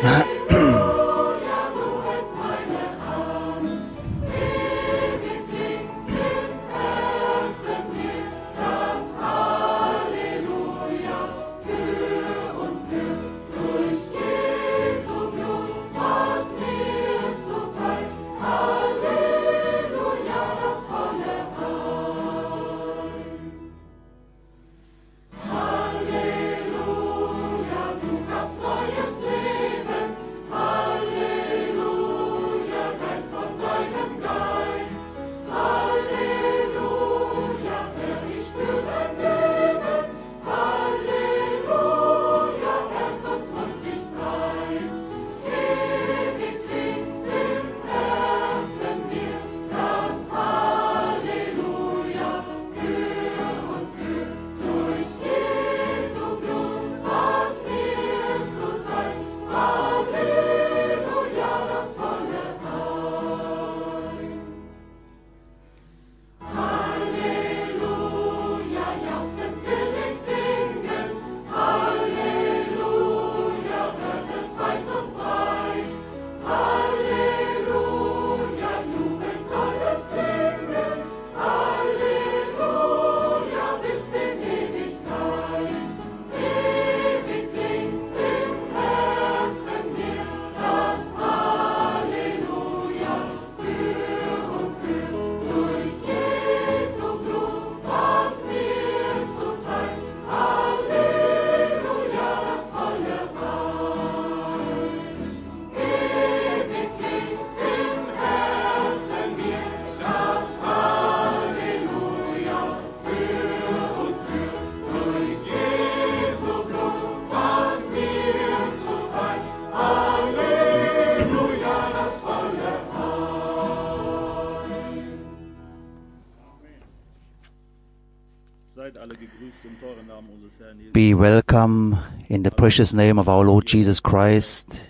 Be welcome in the precious name of our Lord Jesus Christ,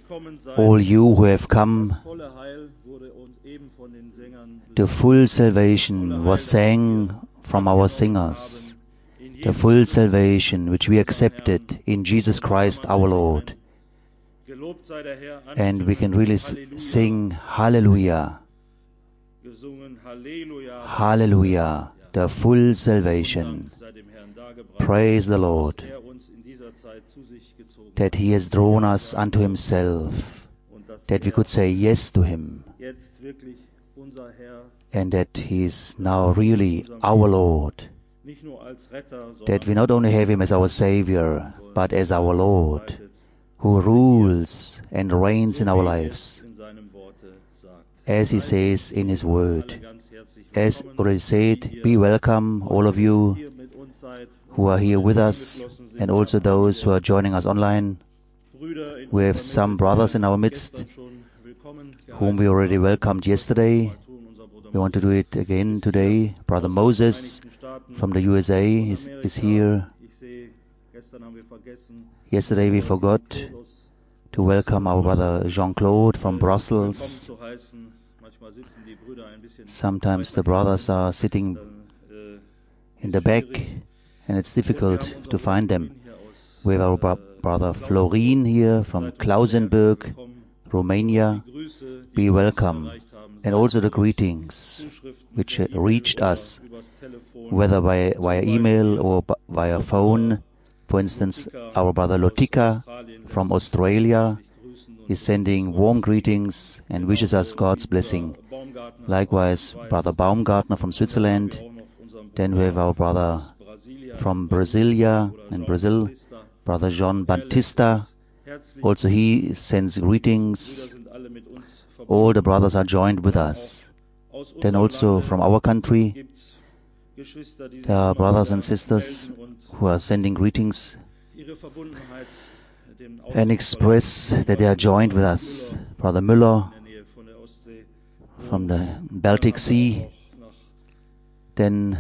all you who have come. The full salvation was sang from our singers, the full salvation which we accepted in Jesus Christ our Lord. And we can really sing Hallelujah, Hallelujah, the full salvation. Praise the Lord, that He has drawn us unto Himself, that we could say yes to Him, and that He is now really our Lord, that we not only have Him as our Savior, but as our Lord, who rules and reigns in our lives, as He says in His Word. As already said, be welcome, all of you who are here with us, and also those who are joining us online. We have some brothers in our midst whom we already welcomed yesterday. We want to do it again today. Brother Moses from the USA is here. Yesterday we forgot to welcome our brother Jean-Claude from Brussels. Sometimes the brothers are sitting in the back, and it's difficult to find them. We have our brother Florin here from Klausenburg, Romania. Be welcome. And also the greetings which reached us, whether via email or via phone. For instance, our brother Lotika from Australia is sending warm greetings and wishes us God's blessing. Likewise, Brother Baumgartner from Switzerland. Then we have our brother from Brasilia and Brazil, Brother John Baptista. Also he sends greetings. All the brothers are joined with us. Then also from our country, there are brothers and sisters who are sending greetings and express that they are joined with us. Brother Müller from the Baltic Sea. Then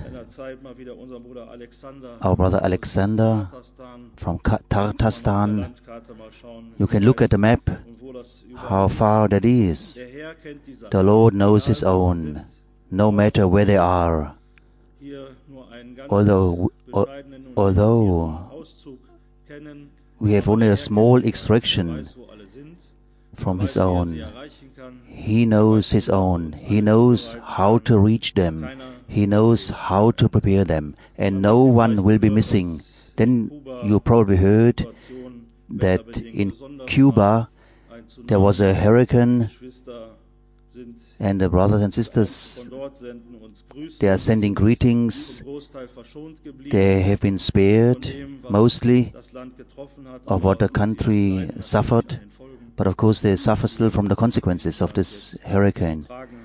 our brother Alexander from Tatarstan. You can look at the map, how far that is. The Lord knows His own, no matter where they are. Although we have only a small extraction from His own. He knows His own. He knows how to reach them. He knows how to prepare them. And no one will be missing. Then you probably heard that in Cuba there was a hurricane, and the brothers and sisters, they are sending greetings. They have been spared mostly of what the country suffered, but of course they suffer still from the consequences of this hurricane.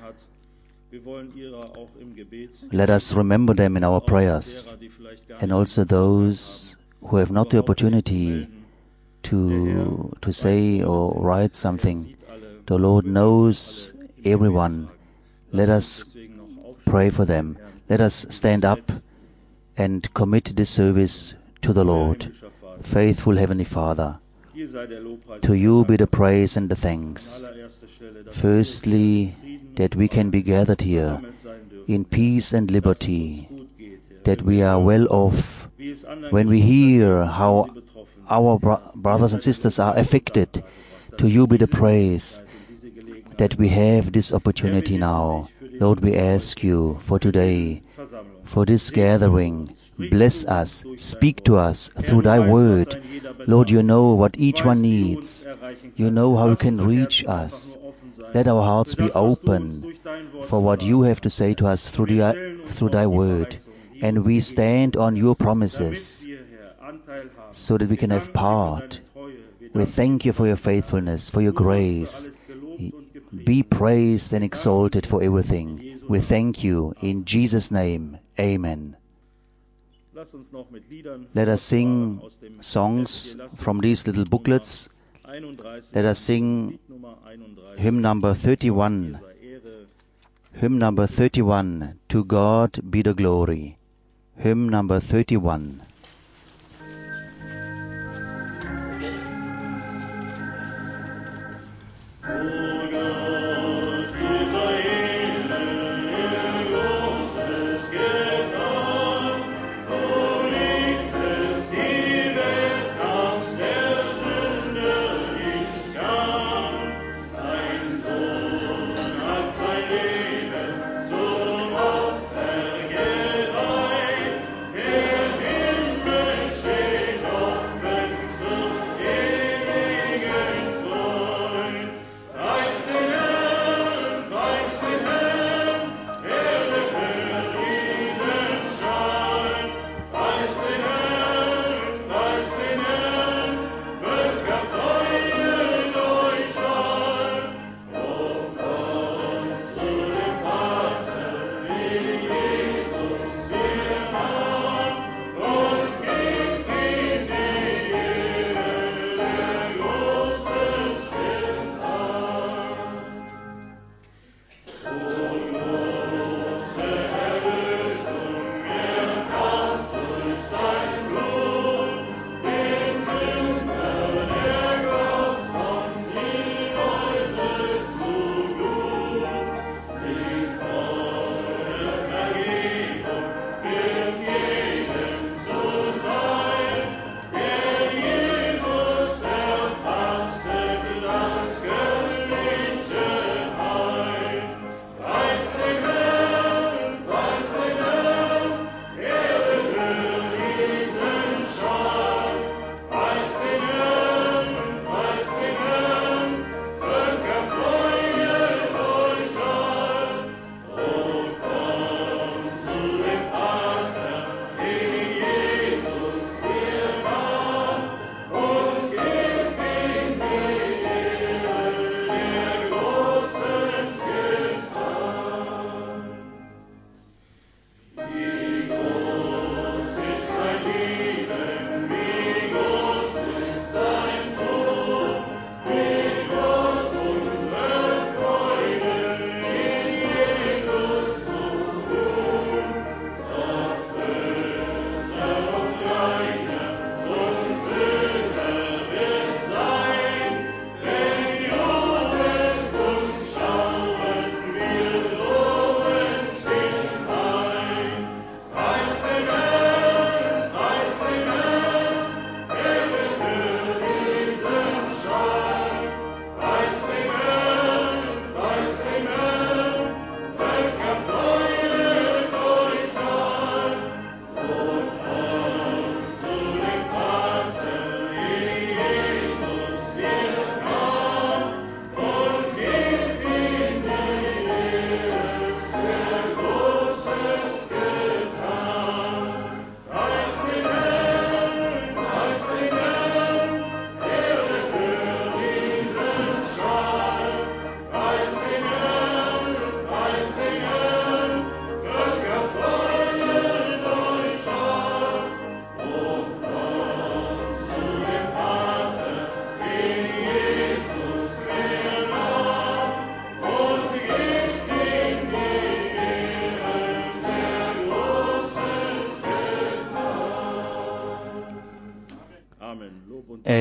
Let us remember them in our prayers, and also those who have not the opportunity to say or write something. The Lord knows everyone. Let us pray for them. Let us stand up and commit this service to the Lord. Faithful Heavenly Father, to you be the praise and the thanks. Firstly, that we can be gathered here in peace and liberty, that we are well off. When we hear how our brothers and sisters are affected, to you be the praise that we have this opportunity now. Lord, we ask you for today, for this gathering. Bless us, speak to us through thy word. Lord, you know what each one needs. You know how you can reach us. Let our hearts be open for what you have to say to us through thy word. And we stand on your promises so that we can have part. We thank you for your faithfulness, for your grace. Be praised and exalted for everything. We thank you in Jesus' name. Amen. Let us sing songs from these little booklets. Let us sing hymn number 31. Hymn number 31, To God be the glory. Hymn number 31. Zum Opfer geweiht,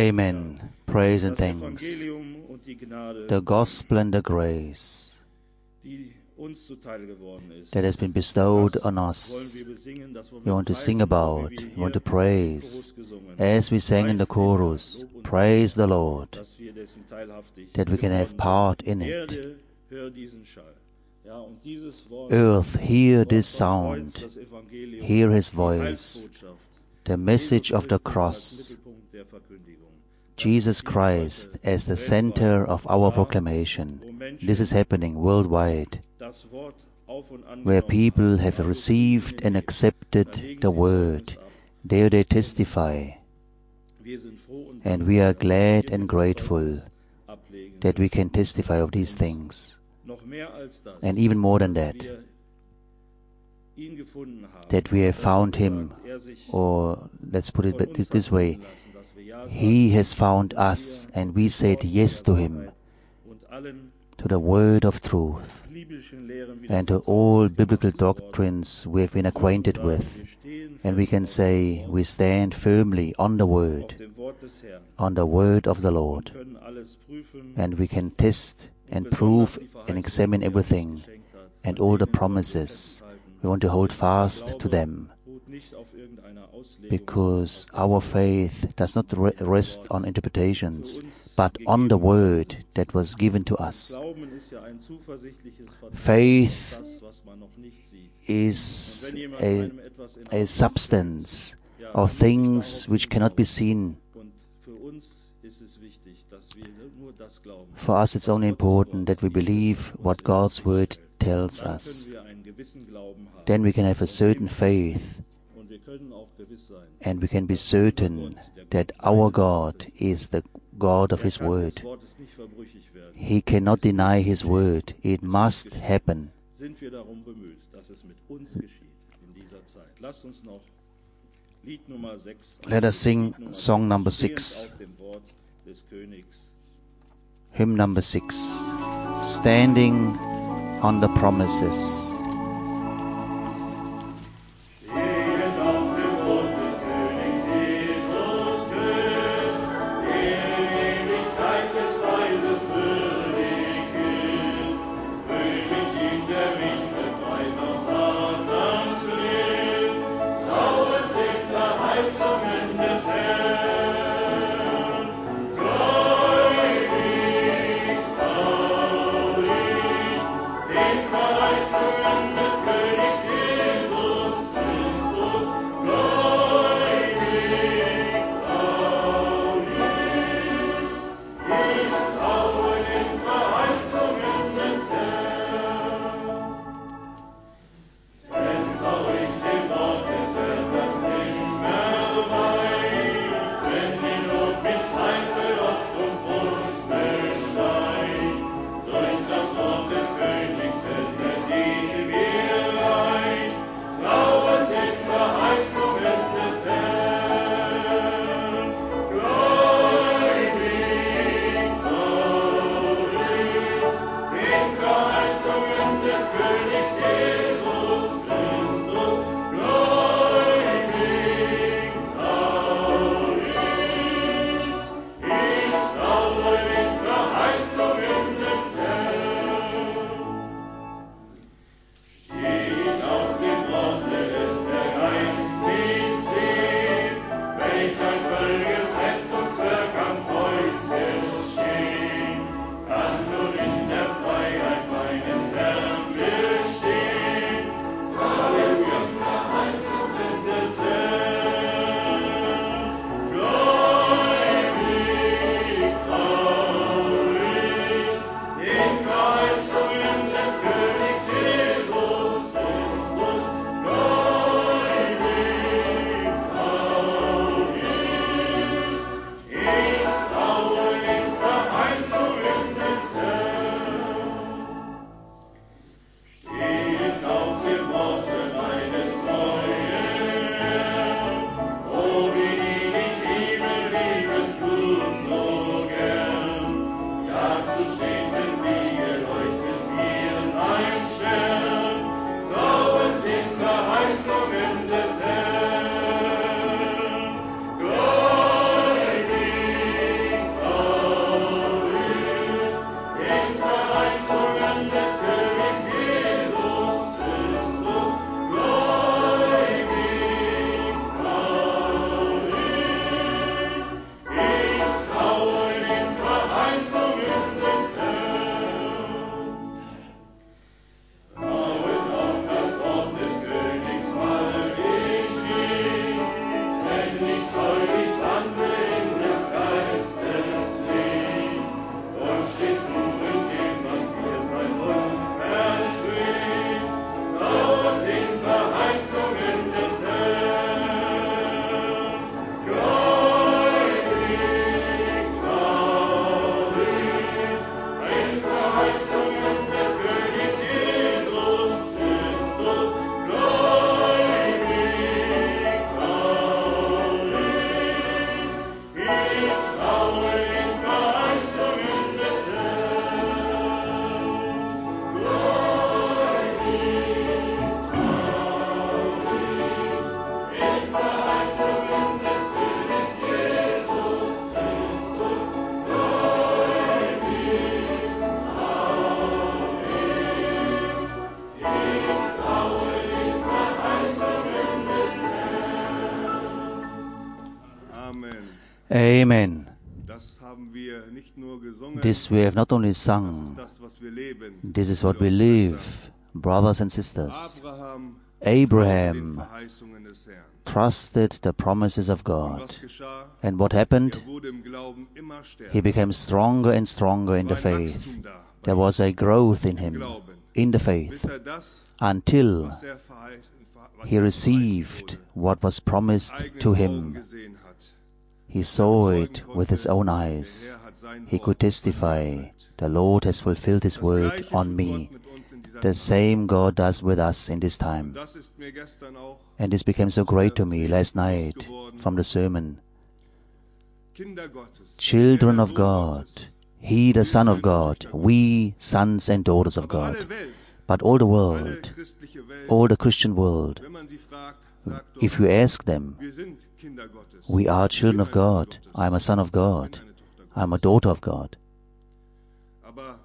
Amen. Praise and thanks. The gospel and the grace that has been bestowed on us, we want to sing about, we want to praise, as we sang in the chorus, praise the Lord, that we can have part in it. Earth, hear this sound, hear His voice, the message of the cross, Jesus Christ as the center of our proclamation. This is happening worldwide, where people have received and accepted the Word. There they testify, and we are glad and grateful that we can testify of these things. And even more than that, that we have found Him, or let's put it this way, He has found us, and we said yes to Him, to the word of truth, and to all biblical doctrines we have been acquainted with. And we can say we stand firmly on the word of the Lord. And we can test and prove and examine everything and all the promises. We want to hold fast to them, because our faith does not rest on interpretations, but on the word that was given to us. Faith is a substance of things which cannot be seen. For us, it's only important that we believe what God's word tells us. Then we can have a certain faith, and we can be certain that our God is the God of His word. He cannot deny His word. It must happen. Let us sing song number 6. Hymn number 6. Standing on the promises. Verheißungen Amen. Das haben wir nicht nur gesungen, This we have not only das ist sung, das, was wir leben. this is what Brüder we und live, Schwestern. brothers and sisters. Abraham Abraham glaubte den Verheißungen des Herrn. trusted the promises of Und God. was geschah? And what happened? Er wurde im Glauben immer stärker. He became stronger and stronger in the Es war ein faith. Wachstum da, There was a growth in im him, Glauben, in the bis faith, er das, until was he er received what was promised eigenen to Augen him. gesehen hat. He saw it with his own eyes. Der Herr hat sein He Wort could testify, the Lord has fulfilled his Das word Gleiche on tut me. Gott mit uns in dieser The Zeit. same God does with us in this time. Das ist mir gestern auch And this became so great to me last night from the sermon. Kinder Gottes, Children der of Sohn God, Gottes. He the Son of God, we sons and daughters of Aber alle God. Welt, But all the alle world, christliche Welt, all the Christian world, wenn man sie fragt, sagt if doch, you ask them, wir sind Kinder Gottes. we are children of Ich bin ein God, Kind Gottes. I am a son of Ich bin God, eine Tochter Gottes. I am a daughter of God. Aber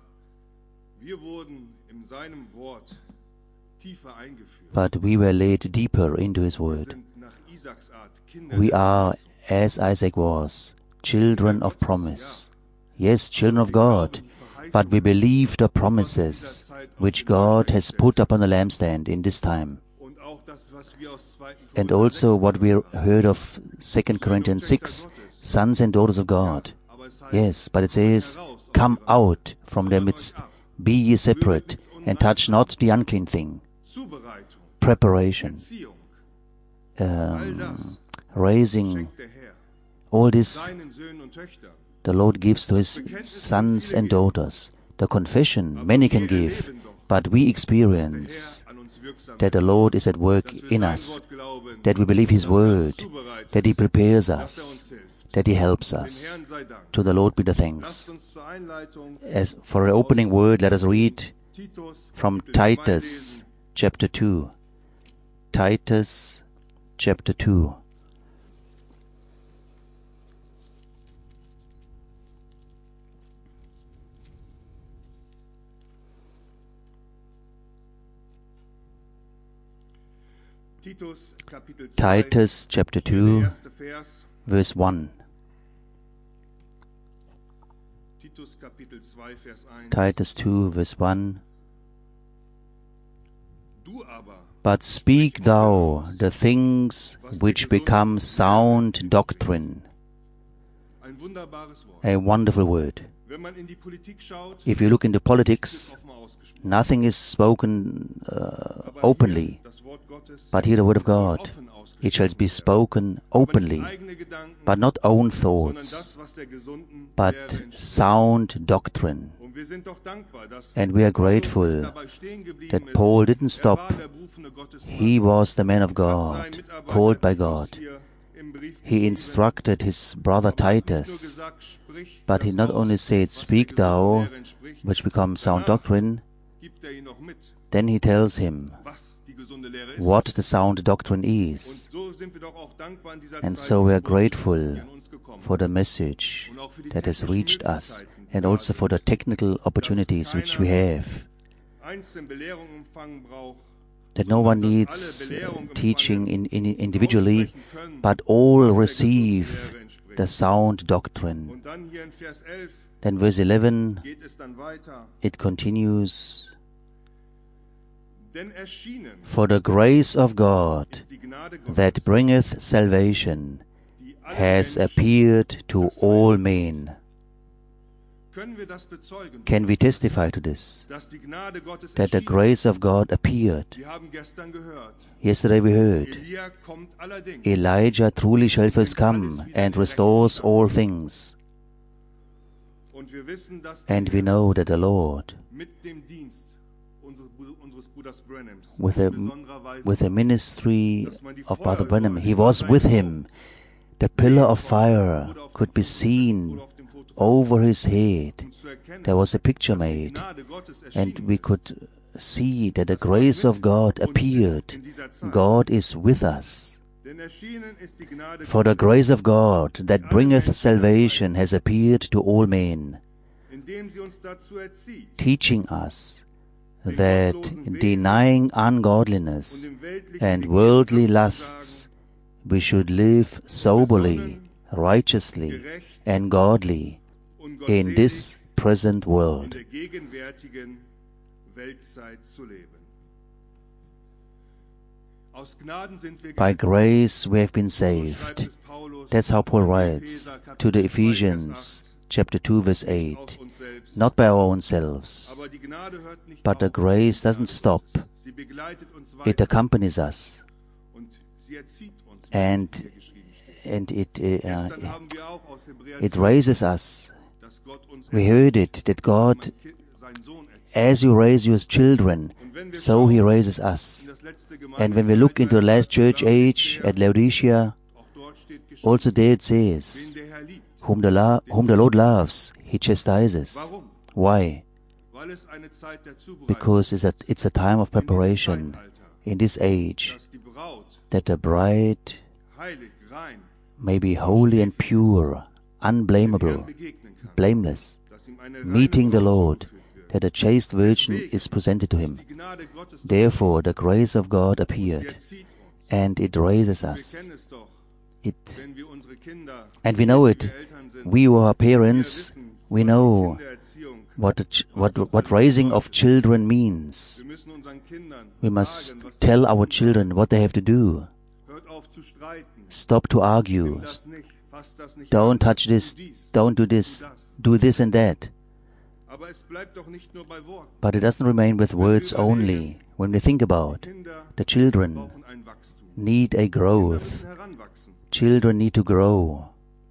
wir wurden in seinem Wort tiefer eingeführt. But we were laid deeper into His Wir word. sind nach Isaaks Art Kinder We des are, Himmels. as Isaac was, children of promise. Yes, children of God, but we believe the promises which God has put upon the lampstand in this time. Und auch das, was wir aus 2. And Korinther also 6 what we heard of 2 Corinthians 6, sons and daughters of God. aber es heißt, Yes, but it says, come out from their midst, be ye separate, and touch not the unclean thing. Zubereitung, Preparation, Erziehung, all um, das raising, schenkt der Herr all this seinen Söhnen und Töchtern. the Lord gives to His sons and daughters. The confession many can give, but we experience Herr an uns wirksam that the ist, Lord is at work dass wir in sein us, Wort glauben, that we believe His dass er uns word, zubereitet, that He prepares dass er us, uns hilft. that He helps Dem us. Herrn sei Dank. To the Lord be the Lasst thanks. uns zur Einleitung As for an opening word, let us read Titus from Kapitel 2 Titus lesen. chapter 2. Titus chapter 2. Titus Kapitel 2, Titus chapter der 2, erste Vers. verse 1. Titus Kapitel 2, Vers 1. Titus 2, verse 1. Du aber, But speak thou the things which become sound doctrine. ein wunderbares Wort. A wonderful word. Wenn man in die Politik schaut, If you look into ist politics, offen ausgesprochen. nothing is spoken Aber openly, hier das Wort Gottes but here the word of soll God, offen ausgesprochen it shall be werden. spoken Aber openly, nicht eigene Gedanken, but not own sondern thoughts, das, was der gesunden but Lehre entspricht. sound doctrine. Und wir sind doch dankbar, dass And we are Paulus nicht grateful dabei stehen geblieben that ist. Paul didn't stop. Er war der berufene Gottesmann. He was the man of Hat God, seinen Mitarbeiter called by Titus God. hier im Brief He geschrieben, instructed his brother aber hat nicht nur Titus, gesagt, sprich but he das not aus, only said, was der speak gesunden thou, Lehre entspricht. which becomes sound Danach doctrine, gibt er ihn noch mit, then he tells him was die gesunde Lehre ist. what the sound doctrine Und is. so sind wir doch auch dankbar in dieser And Zeit so für we are die Botschaft, grateful die an uns gekommen for the ist. message Und auch für die that has technischen reached us, Möglichkeiten, die and da also for the sind. technical opportunities which we have, Einzelne Belehrung empfangen braucht, that no one sondern dass needs alle Belehrung teaching empfangen, individually, aussprechen können, but all was der receive gesunden Lehre entspricht. the sound doctrine. Und dann hier in Vers 11 Then verse 11, geht es dann weiter. it continues, Denn erschienen For the grace of God ist die Gnade Gottes, that bringeth salvation die alle has Menschen, appeared to all men. können wir das bezeugen, Can we testify to this? dass die Gnade Gottes That the erschienen grace of God appeared. Wir haben gestern gehört, Yesterday we heard, Elia kommt allerdings. Elijah truly shall first come and restores all things. Und wir wissen, dass And we know that the Lord, mit dem Dienst unseres Bruders Branhams with in the, besonderer Weise with the ministry of Brother Branham, he was with him. The pillar of fire could be seen over his head. um zu erkennen, There was a picture dass die made, Gnade Gottes and erschienen we ist. could see that the grace of God appeared. In dieser Zeit. God is with us. Denn erschienen ist die Gnade For the grace of God that bringeth salvation has appeared to all men, indem sie uns dazu erzieht, teaching us that denying ungodliness und im weltlichen and Begehren worldly abzusagen, lusts, we should live soberly, righteously gerecht and godly und in gottselig this present in world. der gegenwärtigen Weltzeit zu leben. Aus Gnaden sind wir By gerettet. grace we have been So schreibt saved. es Paulus That's how Paul an die writes Epheser, to the Kapitel 2, Ephesians, chapter 2, verse nicht auf 8. uns selbst. Not by our own selves, Aber die Gnade hört nicht but the auf. grace Die doesn't Gnade stop. Gottes. Sie begleitet uns It weiter accompanies us, und sie erzieht uns, and wie hier geschrieben steht. and Gestern haben wir auch aus Hebräer it 12, raises us. dass Gott uns We erzieht, heard it, that God, seinen Sohn erzieht. as you raise your children, Und wenn wir so He schauen raises in us. das letzte And when we look into the last church age at Laodicea, auch dort steht geschrieben, also there it wen says, der Herr liebt. whom the Lord loves, He chastises. Warum? Why? Weil es eine Zeit der Zubereitung Because it's a time of in diesem preparation Zeitalter, in this age, dass die Braut that the bride heilig, rein, may be holy and pure, dem Herrn unblameable, begegnen kann, blameless, dass ihm eine meeting reine the Braut Lord, zugeführt wird. that a chaste virgin is presented to Ist Him. die Gnade Gottes Therefore the grace of God sie appeared, erzieht uns. and it raises Wir us. kennen es doch, It, wenn wir unsere Kinder, and we know it. wir Eltern sind, We who are wir parents, wissen, we was die know Kindererziehung, what raising of children means. wir müssen unseren Kindern We must sagen, was tell sie our tun children what they have to do. sollen. Hört auf zu streiten, Stop to nimm argue. das nicht, fass das nicht Don't an, touch this. tu dies, Don't do tu this. das. Do this and that. Aber es bleibt doch nicht nur bei Worten. But it doesn't remain with words only. When we think about Kinder the children brauchen ein Wachstum. need a Kinder growth. müssen heranwachsen. Children need to grow.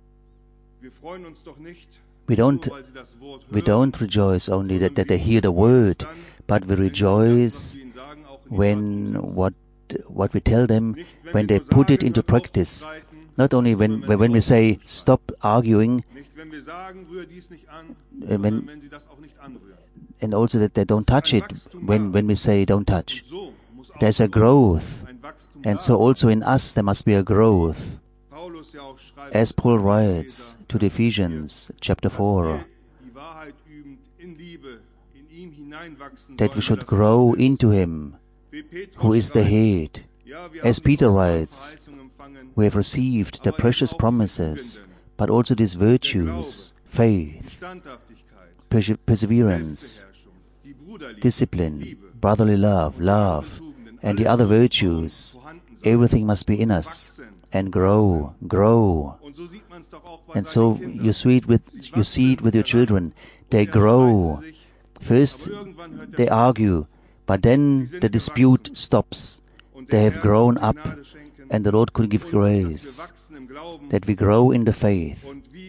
Wir freuen uns doch nicht, We don't nur weil sie das Wort we hören, don't rejoice only sondern that they wir hear the freuen uns word, dann, but we wenn sie das, was rejoice wir ihnen sagen, auch in die when Tat umsetzen. what we tell them, Nicht, wenn when wir they nur put it sagen, into hört auf zu practice. streiten, Not only when sondern when we sie say aufhören zu streiten. stop arguing, Nicht, wenn wir sagen, rühr dies nicht an, when- sondern wenn sie das auch nicht anrühren. and also that they don't touch it when we say don't touch. Und so muss auch There's a in uns growth, ein Wachstum and da so sein. also in us there must be a growth. Paulus ja auch schreibt, As Paul an die writes Epheser, to the Ephesians, chapter dass 4, wir die Wahrheit übend in Liebe in ihm hineinwachsen that we sollen, should das grow Haupt ist. into Him, Wie Petrus who is the schreibt, head. ja, wir As haben die Peter kostbaren writes, Verheißungen empfangen, We have received the aber eben precious auch diese promises, Tugenden, but also these virtues, die faith, Standhaftigkeit, perseverance, Selbstbeherrschung, die Bruderliebe, discipline, Liebe, brotherly love, und die anderen love, Tugenden, and the alles other muss bei uns virtues. vorhanden sein. Everything must be in us Wachsen, and grow, grow. Und so sieht man's doch auch bei And seinen so Kindern. you see it with your children. They grow. First they argue, but then the dispute stops. They have grown up, and the Lord could give grace that we grow in the faith.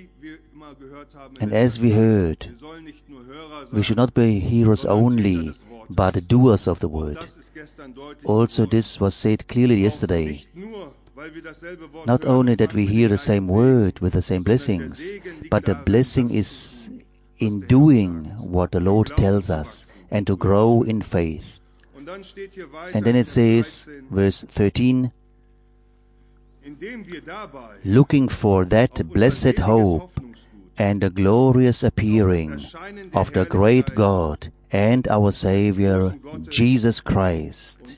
And as we heard, we should not be hearers only, but doers of the word. Also this was said clearly yesterday. Not only that we hear the same word with the same blessings, but the blessing is in doing what the Lord tells us and to grow in faith. And then it says, verse 13, looking for that blessed hope and the glorious appearing of the great God and our Savior, Jesus Christ.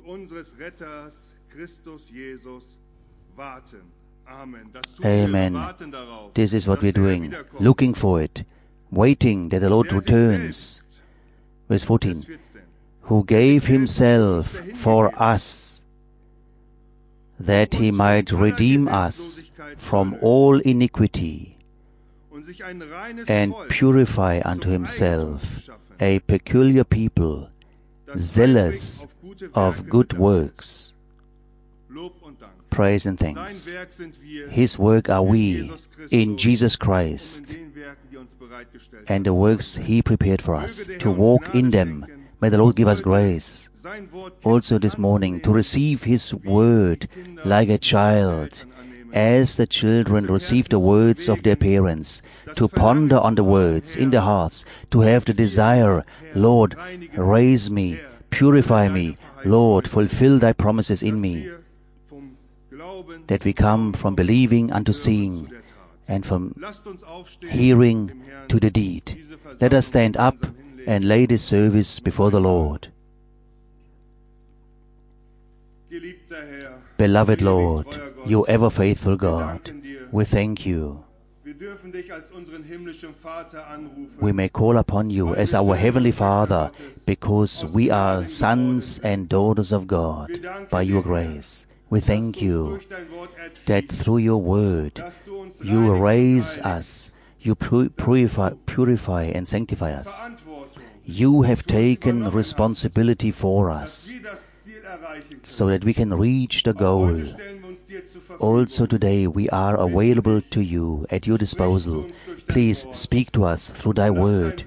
Amen. This is what we're doing, looking for it, waiting that the Lord returns. Verse 14, who gave himself for us, that he might redeem us from all iniquity, and purify unto himself a peculiar people, zealous of good works. Praise and thanks. His work are we in Jesus Christ, and the works He prepared for us, to walk in them. May the Lord give us grace also this morning to receive His word like a child, as the children receive the words of their parents, to ponder on the words in their hearts, to have the desire, Lord, raise me, purify me, Lord, fulfill Thy promises in me, that we come from believing unto seeing, and from hearing to the deed. Let us stand up and lay this service before the Lord. Beloved Lord, you ever faithful God. We thank you. Wir dürfen dich als unseren himmlischen Vater anrufen. We may call upon you as our Heavenly Father because we are sons and daughters of God by your grace. We thank you that through your word you raise us, you purify and sanctify us. You have taken responsibility for us so that we can reach the goal. Also today we are available to you at your disposal. Please speak to us through thy word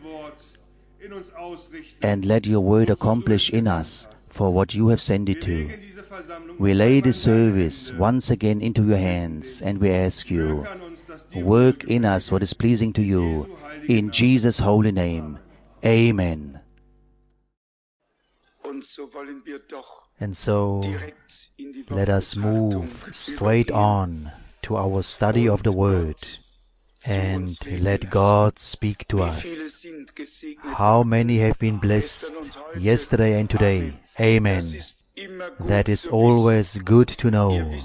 and let your word accomplish in us for what you have sent it to. We lay this service once again into your hands and we ask you, work in us what is pleasing to you. In Jesus' holy name, amen. And so, let us move straight on to our study of the Word and let God speak to us. How many have been blessed yesterday and today? Amen. That is always good to know.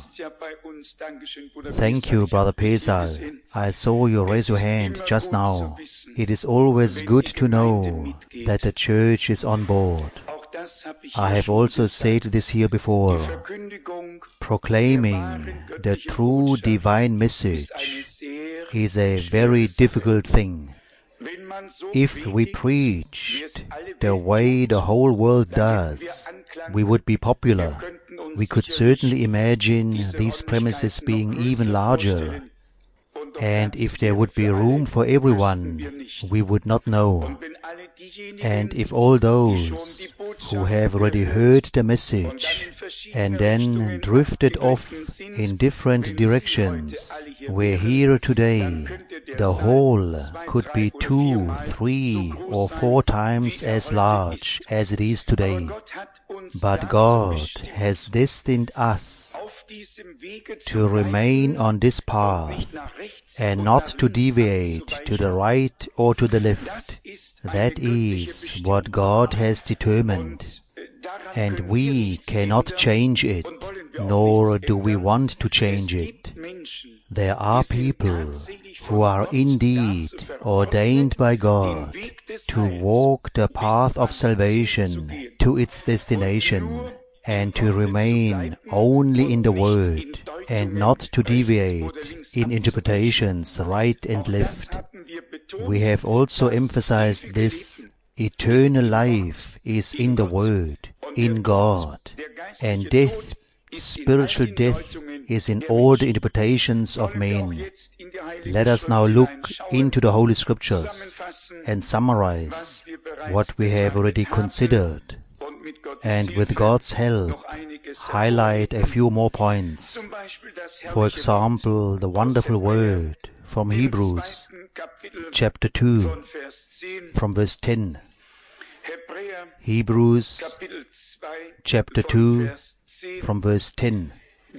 Thank you, Brother Pesal. I saw you raise your hand just now. It is always good to know that the church is on board. I have also said this here before. Proclaiming the true divine message is a very difficult thing. If we preached the way the whole world does, we would be popular. We could certainly imagine these premises being even larger. And if there would be room for everyone, we would not know. And if all those who have already heard the message and then drifted off in different directions were here today, the hall could be 2, 3, or 4 times as large as it is today. But God has destined us to remain on this path and not to deviate to the right or to the left. That is what God has determined, and we cannot change it, nor do we want to change it. There are people who are indeed ordained by God to walk the path of salvation to its destination and to remain only in the Word and not to deviate in interpretations right and left. We have also emphasized this. Eternal life is in the Word, in God, and death, spiritual death, is in all the interpretations of men. Let us now look into the Holy Scriptures and summarize what we have already considered, and with God's help, highlight a few more points. For example, the wonderful word from Hebrews, chapter 2, from verse 10. Hebrews, chapter 2, from verse 10.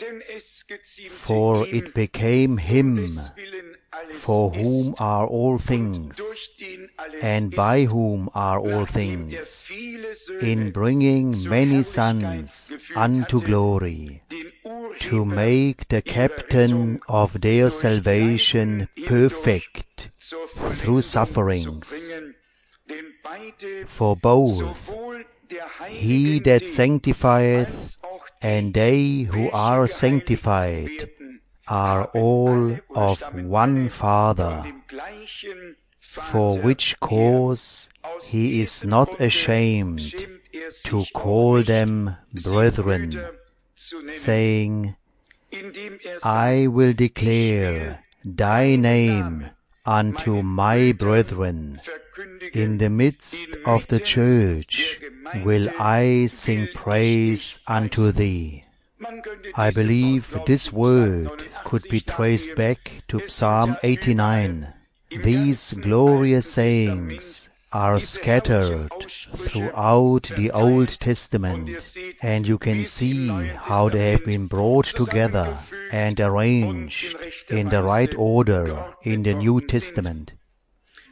For it became him, for whom are all things, and by whom are all things, in bringing many sons unto glory, to make the captain of their salvation perfect through sufferings. For both he that sanctifieth and they who are sanctified are all of one Father, for which cause he is not ashamed to call them brethren, saying, I will declare thy name unto my brethren. In the midst of the church will I sing praise unto thee. I believe this word could be traced back to Psalm 89. These glorious sayings are scattered throughout the Old Testament, and you can see how they have been brought together and arranged in the right order in the New Testament.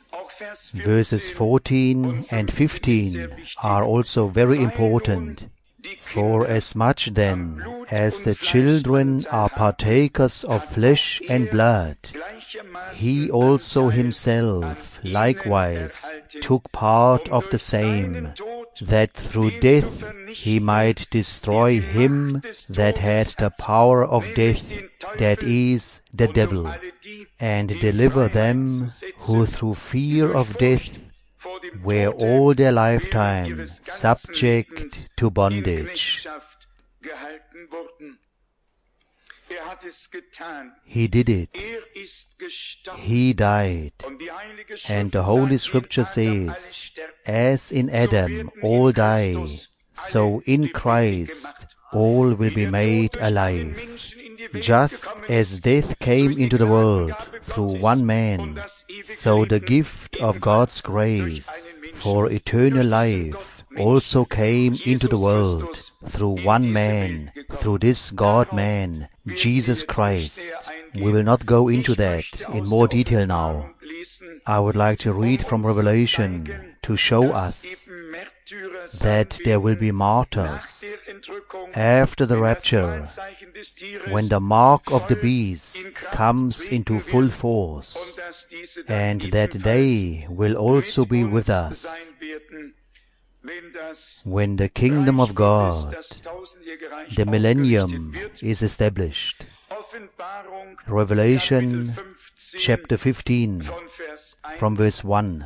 Verses 14 and 15 are also very important. Forasmuch then as the children are partakers of flesh and blood, he also himself likewise took part of the same, that through death he might destroy him that had the power of death, that is, the devil, and deliver them who through fear of death were all their lifetime subject to bondage. He did it. He died. And the Holy Scripture says, as in Adam all die, so in Christ all will be made alive. Just as death came into the world through one man, so the gift of God's grace for eternal life also came into the world through one man, through this God-man, Jesus Christ. We will not go into that in more detail now. I would like to read from Revelation to show us that there will be martyrs after the rapture, when the mark of the beast comes into full force, and that they will also be with us when the kingdom of God, the millennium, is established. Revelation chapter 15 from verse 1.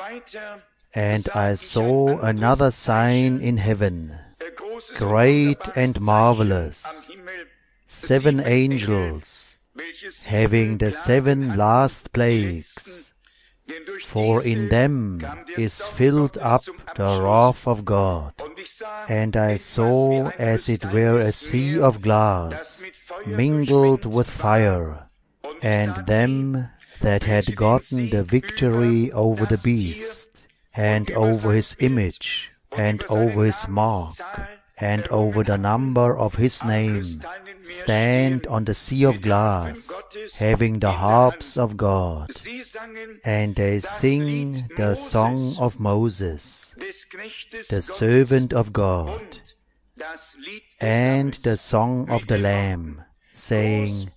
And I saw another sign in heaven, great and marvelous, 7 angels, having the 7 last plagues. For in them is filled up the wrath of God. And I saw as it were a sea of glass, mingled with fire, and them that had gotten the victory over the beast, and over his image, and over his mark, and over the number of his name, stand on the sea of glass, having the harps of God. And they sing the song of Moses, the servant of God, and the song of the Lamb, saying,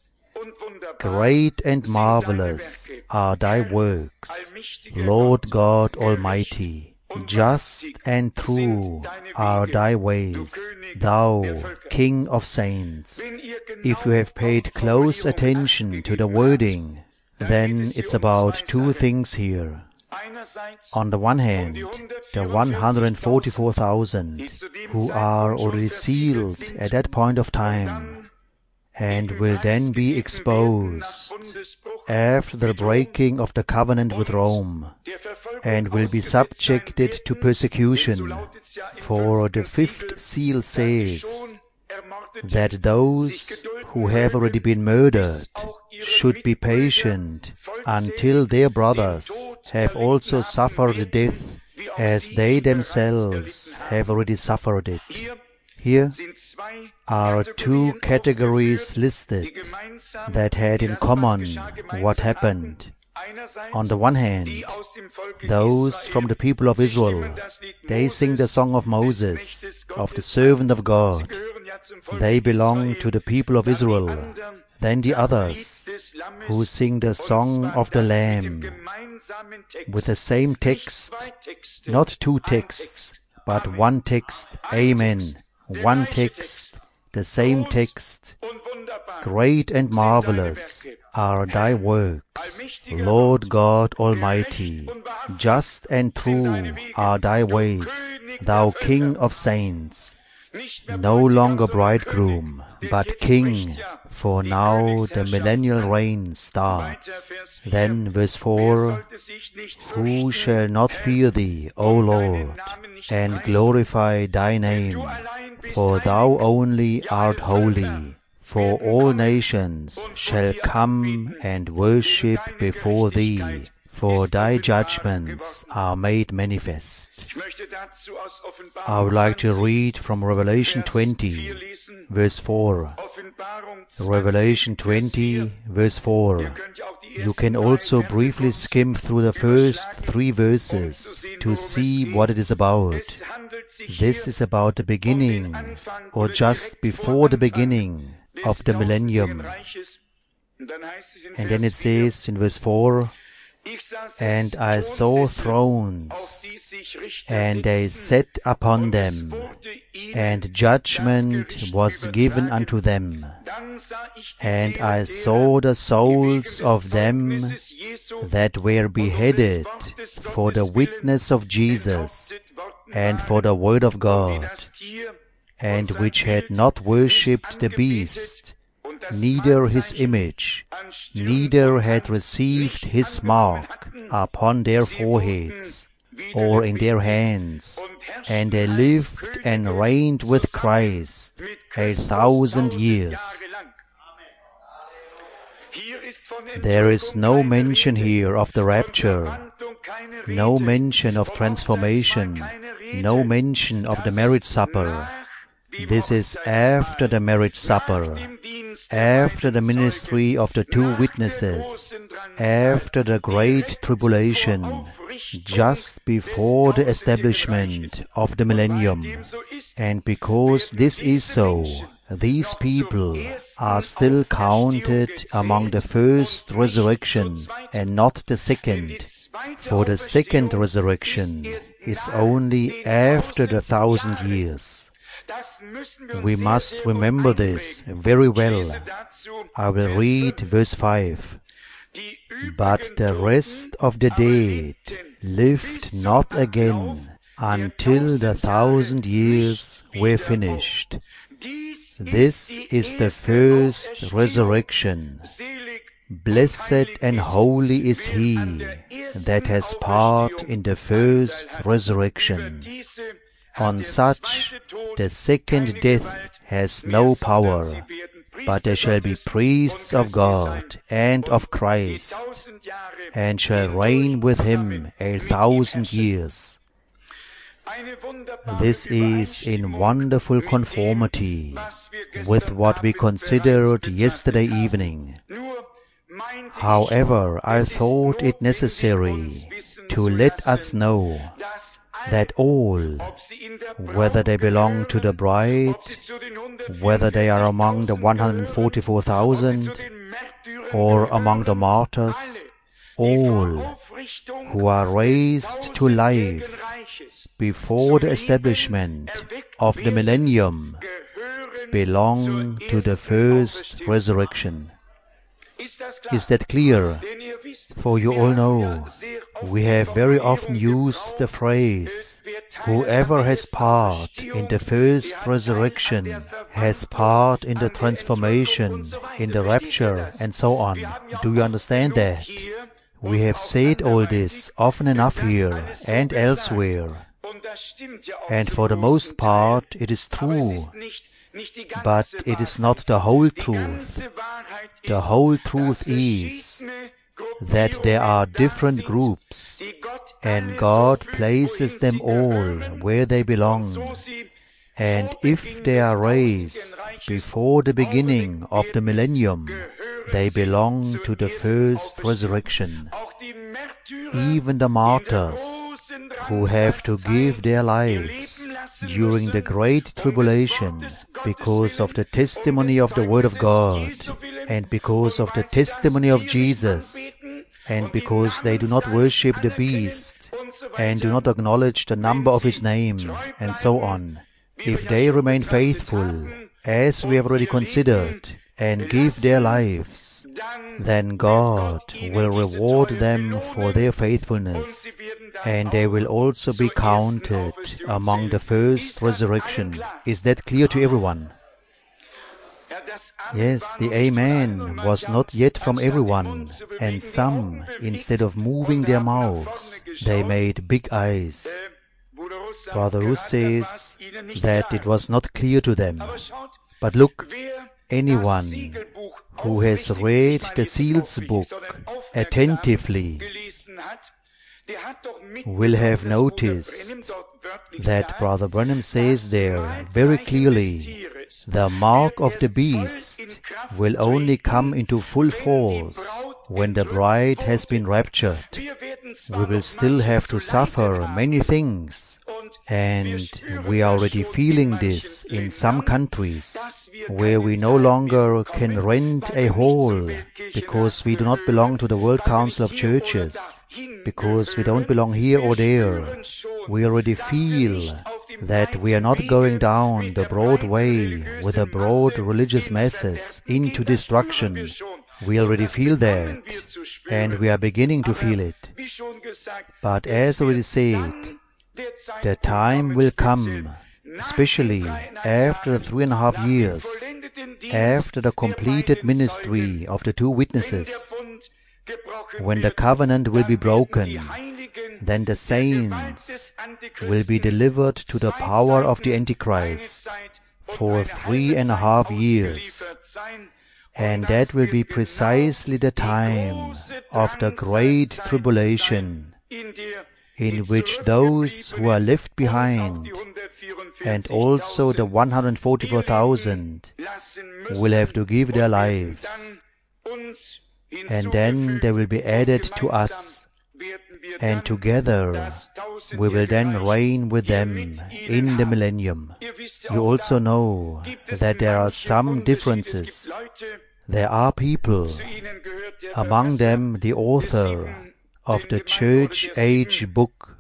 Great and marvelous are thy works, Lord God Almighty. Just and true are thy ways, thou King of saints. If you have paid close attention to the wording, then it's about 2 things here. On the one hand, the 144,000 who are already sealed at that point of time, and will then be exposed after the breaking of the covenant with Rome, and will be subjected to persecution. For the 5th seal says that those who have already been murdered should be patient until their brothers have also suffered death, as they themselves have already suffered it. Here are 2 categories listed that had in common what happened. On the one hand, those from the people of Israel, they sing the song of Moses, of the servant of God. They belong to the people of Israel. Then the others, who sing the song of the Lamb, with the same text, not 2 texts, but 1 text, Amen. 1 text, the same text. Great and marvelous are thy works, Lord God Almighty. Just and true are thy ways, thou King of saints. No longer bridegroom, but king, for now the millennial reign starts. Then verse 4, Who shall not fear thee, O Lord, and glorify thy name? For thou only art holy. For all nations shall come and worship before thee, for thy judgments are made manifest. I would like to read from Revelation 20, verse 4. Revelation 20, verse 4. You can also briefly skim through the first 3 verses to see what it is about. This is about the beginning, or just before the beginning of the millennium. And then it says in verse 4, "And I saw thrones, and they sat upon them, and judgment was given unto them. And I saw the souls of them that were beheaded for the witness of Jesus and for the word of God, and which had not worshipped the beast, neither his image, neither had received his mark upon their foreheads or in their hands, and they lived and reigned with Christ 1,000 years." There is no mention here of the rapture, no mention of transformation, no mention of the marriage supper. This is after the marriage supper, after the ministry of the two witnesses, after the great tribulation, just before the establishment of the millennium. And because this is so, these people are still counted among the first resurrection and not the second, for the second resurrection is only after the 1,000 years. We must remember this very well. I will read verse 5. "But the rest of the dead lived not again until the 1,000 years were finished." This is the first resurrection. Blessed and holy is he that has part in the first resurrection. On such the second death has no power, but they shall be priests of God and of Christ, and shall reign with him 1,000 years. This is in wonderful conformity with what we considered yesterday evening. However, I thought it necessary to let us know that all, whether they belong to the bride, whether they are among the 144,000, or among the martyrs, all who are raised to life before the establishment of the millennium belong to the first resurrection. Is that clear? For you all know, we have very often used the phrase, "Whoever has part in the first resurrection has part in the transformation, in the rapture, and so on." Do you understand that? We have said all this often enough here and elsewhere. And for the most part it is true. But it is not the whole truth. The whole truth is that there are different groups, and God places them all where they belong. And if they are raised before the beginning of the millennium, they belong to the first resurrection. Even the martyrs, who have to give their lives during the great tribulation because of the testimony of the Word of God, and because of the testimony of Jesus, and because they do not worship the beast, and do not acknowledge the number of his name, and so on, if they remain faithful, as we have already considered, and give their lives, then God will reward them for their faithfulness, and they will also be counted among the first resurrection. Is that clear to everyone? Yes, the Amen was not yet from everyone, and some, instead of moving their mouths, they made big eyes. Brother Russ says that it was not clear to them. But look, anyone who has read the Seals book attentively will have noticed that Brother Branham says there very clearly, the mark of the beast will only come into full force when the bride has been raptured. We will still have to suffer many things, And we are already feeling this in some countries, where we no longer can rent a hall because we do not belong to the World Council of Churches, because we don't belong here or there. We already feel that we are not going down the broad way with the broad religious masses into destruction. We already feel that, and we are beginning to feel it. But as already said, the time will come, especially after 3.5 years, after the completed ministry of the two witnesses, when the covenant will be broken. Then the saints will be delivered to the power of the Antichrist for 3.5 years. And that will be precisely the time of the great tribulation, in which those who are left behind, and also the 144,000, will have to give their lives. And then they will be added to us, and together we will then reign with them in the millennium. You also know that there are some differences. There are people, among them the author of the Church Age book.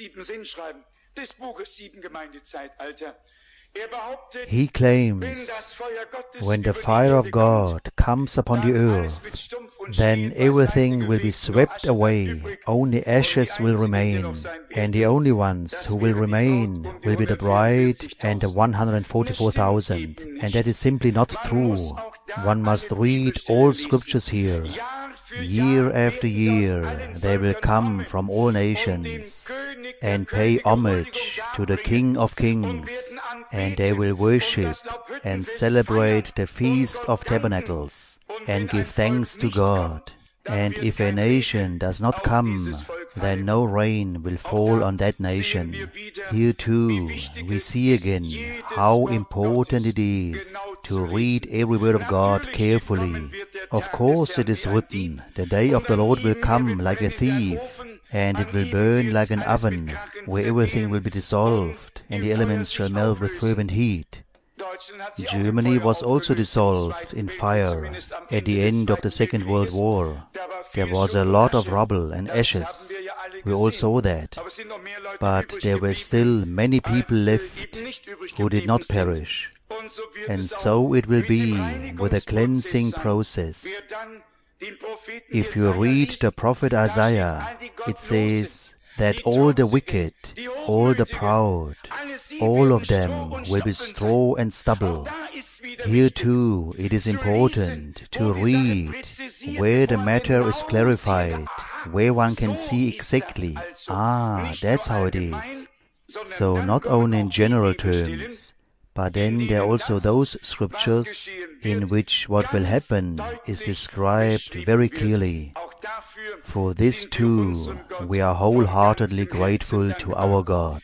He claims when the fire of God comes upon the earth, then everything will be swept away, only ashes will remain, and the only ones who will remain will be the bride and the 144,000. And that is simply not true. One must read all scriptures here. Year after year they will come from all nations and pay homage to the King of Kings, and they will worship and celebrate the Feast of Tabernacles and give thanks to God. And if a nation does not come, then no rain will fall on that nation. Here too we see again how important it is to read every word of God carefully. Of course it is written, the day of the Lord will come like a thief, and it will burn like an oven, where everything will be dissolved, and the elements shall melt with fervent heat. Germany was also dissolved in fire at the end of the Second World War. There was a lot of rubble and ashes. We all saw that. But there were still many people left who did not perish. And so it will be with a cleansing process. If you read the prophet Isaiah, it says that all the wicked, all the proud, all of them will be straw and stubble. Here too it is important to read where the matter is clarified, where one can see exactly, that's how it is. So not only in general terms, but then there are also those scriptures in which what will happen is described very clearly. For this too we are wholeheartedly grateful to our God.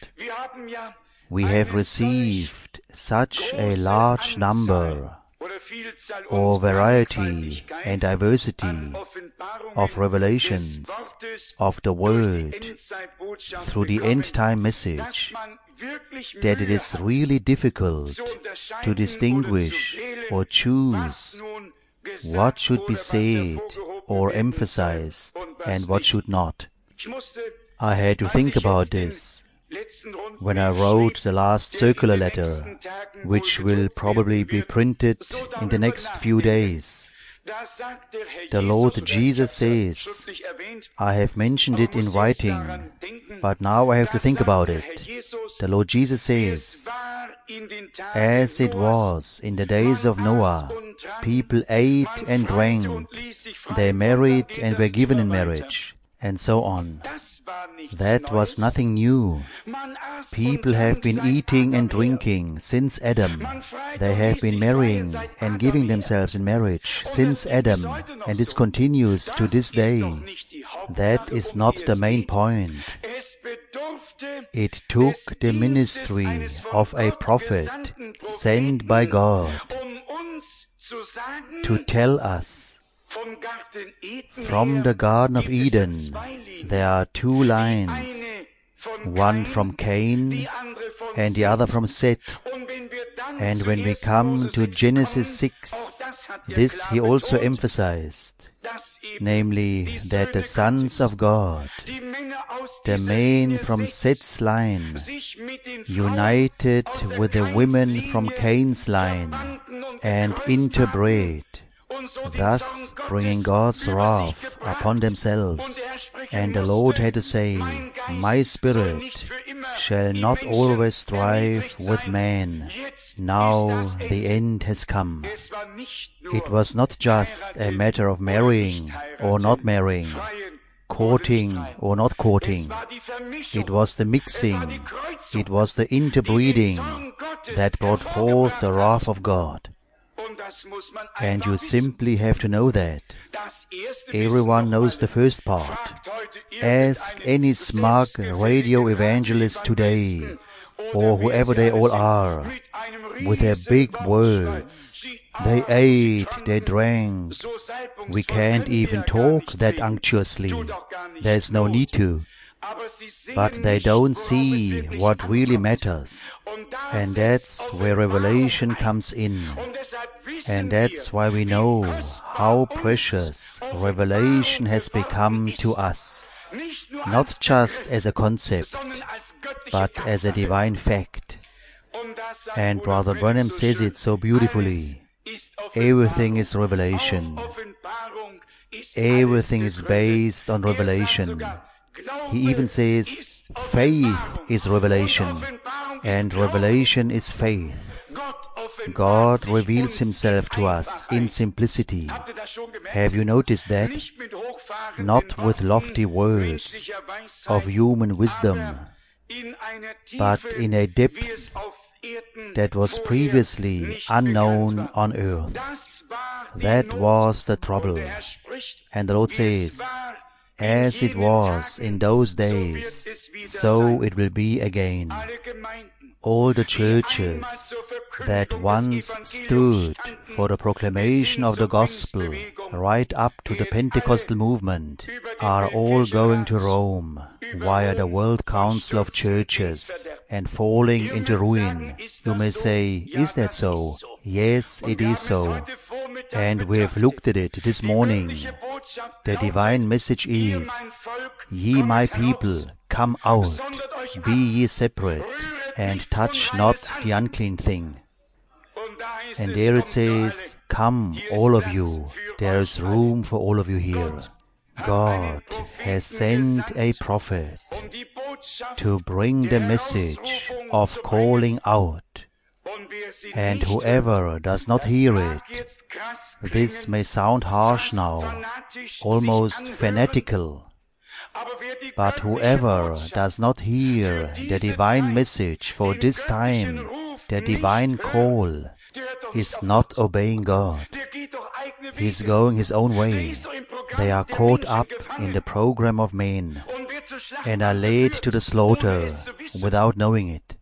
We have received such a large number or variety and diversity of revelations of the Word through the end-time message that it is really difficult to distinguish or choose what should be said or emphasized and what should not. I had to think about this when I wrote the last circular letter, which will probably be printed in the next few days. The Lord Jesus says, I have mentioned it in writing, but now I have to think about it. The Lord Jesus says, as it was in the days of Noah, people ate and drank, they married and were given in marriage, and so on. That was nothing new. People have been eating and drinking since Adam. They have been marrying and giving themselves in marriage since Adam, and this continues to this day. That is not the main point. It took the ministry of a prophet sent by God to tell us from the Garden of Eden there are two lines, one from Cain and the other from Seth. And when we come to Genesis 6, this he also emphasized, namely that the sons of God, the men from Seth's line, united with the women from Cain's line and interbred, thus bringing God's wrath upon themselves. And the Lord had to say, "My spirit shall not always strive with man. Now the end has come." It was not just a matter of marrying or not marrying, courting or not courting. It was the mixing, it was the interbreeding that brought forth the wrath of God. And you simply have to know that. Everyone knows the first part. Ask any smug radio evangelist today, or whoever they all are, with their big words. They ate, they drank. We can't even talk that unctuously. There's no need to. But they don't see what really matters. And that's where revelation comes in. And that's why we know how precious revelation has become to us. Not just as a concept, but as a divine fact. And Brother Branham says it so beautifully. Everything is revelation. Everything is based on revelation. He even says faith is revelation, and revelation is faith. God reveals Himself to us in simplicity. Have you noticed that? Not with lofty words of human wisdom, but in a depth that was previously unknown on earth. That was the trouble. And the Lord says, as it was in those days, so it will be again. All the churches that once stood for the proclamation of the gospel right up to the Pentecostal movement are all going to Rome via the World Council of Churches and falling into ruin. You may say, is that so? Yes, it is so. And we have looked at it this morning. The divine message is, ye my people, come out, be ye separate, and touch not the unclean thing. And there it says, come all of you, there is room for all of you here. God has sent a prophet to bring the message of calling out. And whoever does not hear it, this may sound harsh now, almost fanatical, but whoever does not hear the divine message for this time, the divine call, is not obeying God. He is going his own way. They are caught up in the program of men and are laid to the slaughter without knowing it.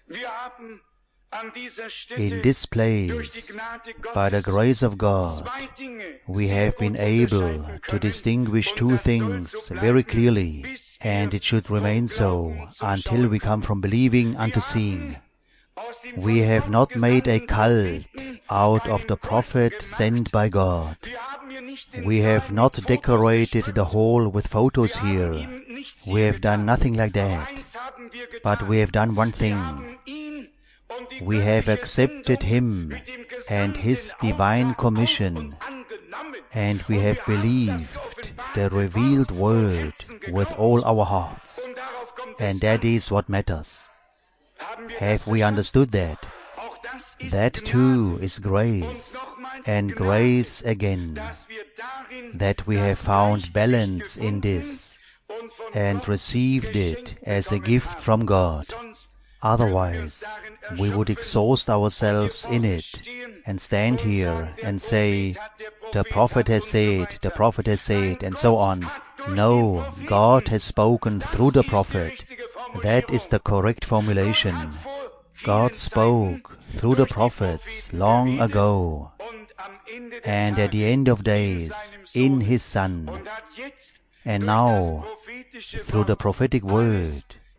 In this place, by the grace of God, we have been able to distinguish two things very clearly, and it should remain so until we come from believing unto seeing. We have not made a cult out of the prophet sent by God. We have not decorated the hall with photos here. We have done nothing like that. But we have done one thing. We have accepted Him and His divine commission, and we have believed the revealed word with all our hearts, and that is what matters. Have we understood that? That too is grace, and grace again, that we have found balance in this, and received it as a gift from God. Otherwise, we would exhaust ourselves in it and stand here and say, the prophet has said, the prophet has said, and so on. No, God has spoken through the prophet. That is the correct formulation. God spoke through the prophets long ago, and at the end of days, in His Son. And now, through the prophetic word,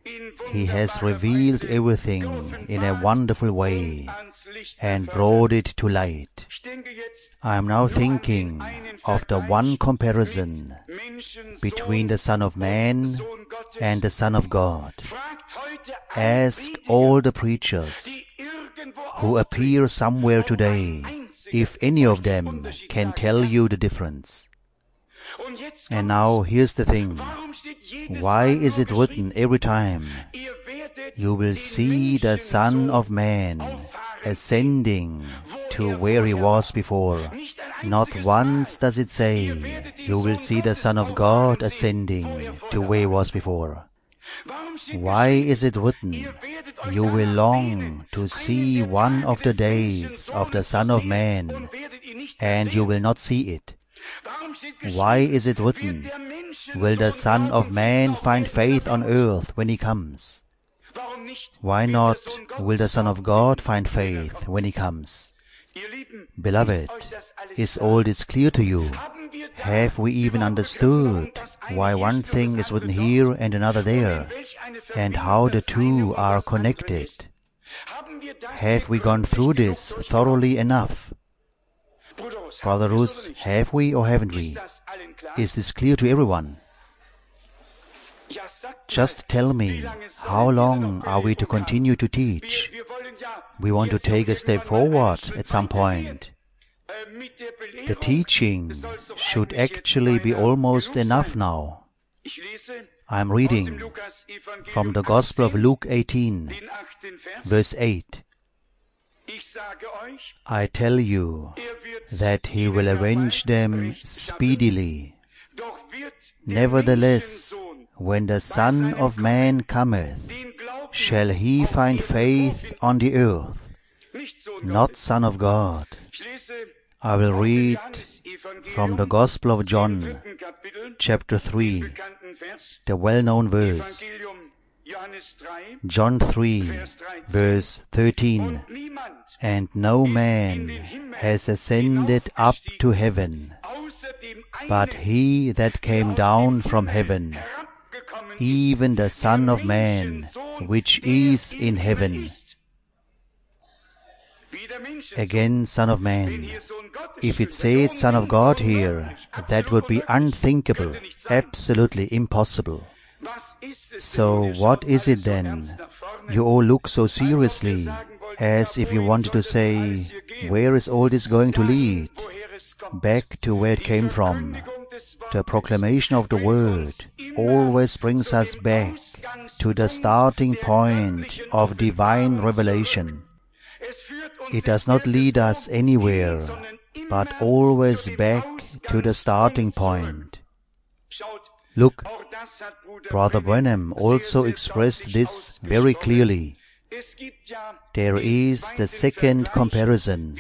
He has revealed everything in a wonderful way and brought it to light. I am now thinking of the one comparison between the Son of Man and the Son of God. Ask all the preachers who appear somewhere today if any of them can tell you the difference. And now here's the thing. Why is it written every time, you will see the Son of Man ascending to where he was before? Not once does it say, you will see the Son of God ascending to where he was before. Why is it written, you will long to see one of the days of the Son of Man, and you will not see it? Why is it written, will the Son of Man find faith on earth when he comes? Why not, will the Son of God find faith when he comes? Beloved, is all this clear to you? Have we even understood why one thing is written here and another there, and how the two are connected? Have we gone through this thoroughly enough? Brother Rus, have we or haven't we? Is this clear to everyone? Just tell me, how long are we to continue to teach? We want to take a step forward at some point. The teaching should actually be almost enough now. I am reading from the Gospel of Luke 18, verse 8. I tell you that he will avenge them speedily. Nevertheless, when the Son of Man cometh, shall he find faith on the earth? Not Son of God. I will read from the Gospel of John, chapter 3, the well-known verse. John 3, verse 13. And no man has ascended up to heaven, but he that came down from heaven, even the Son of Man, which is in heaven. Again, Son of Man. If it said Son of God here, that would be unthinkable, absolutely impossible. So what is it then? You all look so seriously, as if you wanted to say, where is all this going to lead? Back to where it came from. The proclamation of the Word always brings us back to the starting point of divine revelation. It does not lead us anywhere, but always back to the starting point. Look, Brother Branham also expressed this very clearly. There is the second comparison.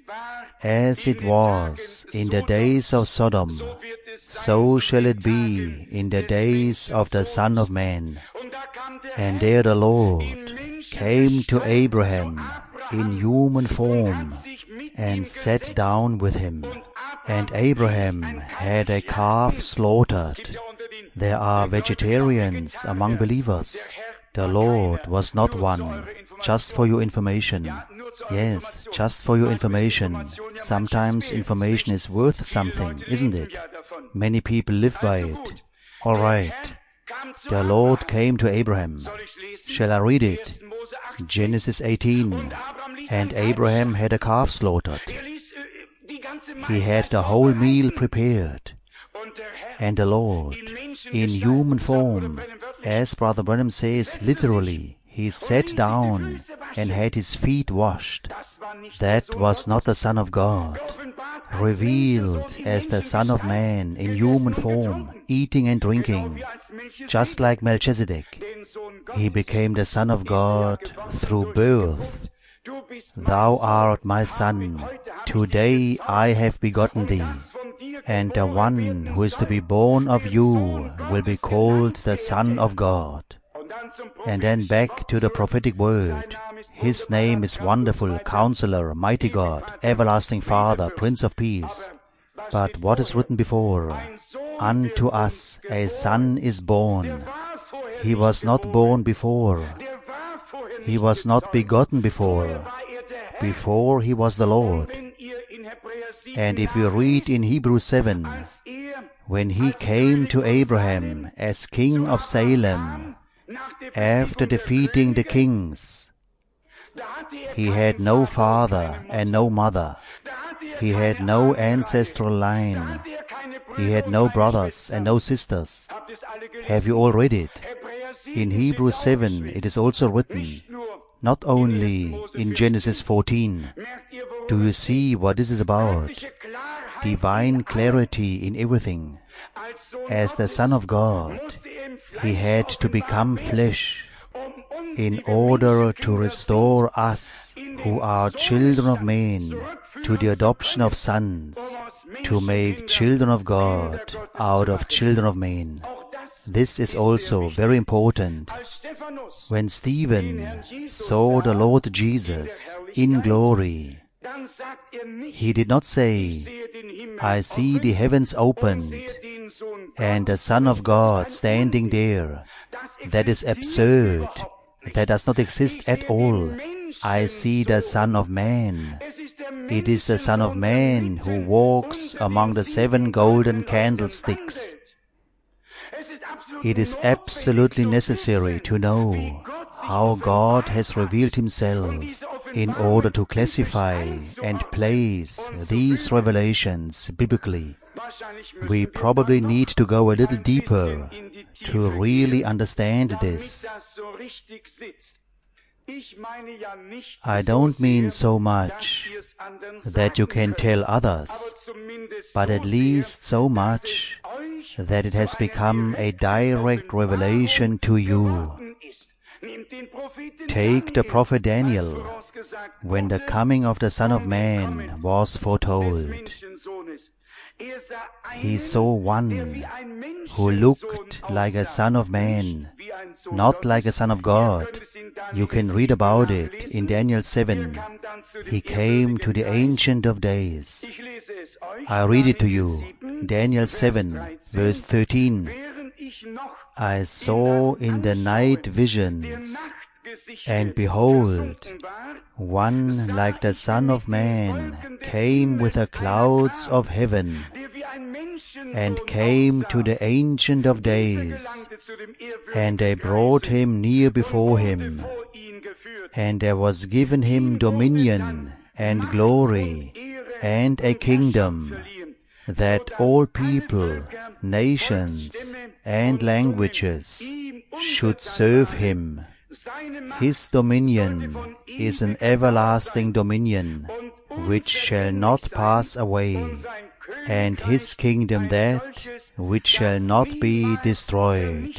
As it was in the days of Sodom, so shall it be in the days of the Son of Man. And there the Lord came to Abraham in human form and sat down with him. And Abraham had a calf slaughtered. There are vegetarians among believers. The Lord was not one. Just for your information. Yes, just for your information. Sometimes information is worth something, isn't it? Many people live by it. All right. The Lord came to Abraham. Shall I read it? Genesis 18. And Abraham had a calf slaughtered. He had the whole meal prepared. And the Lord, in human form, as Brother Branham says literally, he sat down and had his feet washed. That was not the Son of God, revealed as the Son of Man in human form, eating and drinking, just like Melchizedek. He became the Son of God through birth. Thou art my Son, today I have begotten thee, and the one who is to be born of you will be called the Son of God. And then back to the prophetic word. His name is Wonderful, Counselor, Mighty God, Everlasting Father, Prince of Peace. But what is written before? Unto us a Son is born. He was not born before. He was not begotten before. Before he was the Lord. And if you read in Hebrews 7, when he came to Abraham as king of Salem, after defeating the kings, he had no father and no mother. He had no ancestral line. He had no brothers and no sisters. Have you all read it? In Hebrews 7 it is also written, not only in Genesis 14. Do you see what this is about? Divine clarity in everything. As the Son of God, he had to become flesh in order to restore us who are children of men to the adoption of sons, to make children of God out of children of men. This is also very important. When Stephen saw the Lord Jesus in glory, he did not say, I see the heavens opened and the Son of God standing there. That is absurd. That does not exist at all. I see the Son of Man. It is the Son of Man who walks among the 7 golden candlesticks. It is absolutely necessary to know how God has revealed himself in order to classify and place these revelations biblically. We probably need to go a little deeper to really understand this. I don't mean so much that you can tell others, but at least so much that it has become a direct revelation to you. Take the prophet Daniel, when the coming of the Son of Man was foretold. He saw one who looked like a son of man, not like a son of God. You can read about it in Daniel 7. He came to the Ancient of Days. I read it to you. Daniel 7, verse 13. I saw in the night visions, and behold, one like the Son of Man came with the clouds of heaven, and came to the Ancient of Days, and they brought him near before him, and there was given him dominion and glory and a kingdom, that all people, nations, and languages should serve him. His dominion is an everlasting dominion, which shall not pass away, and his kingdom that which shall not be destroyed.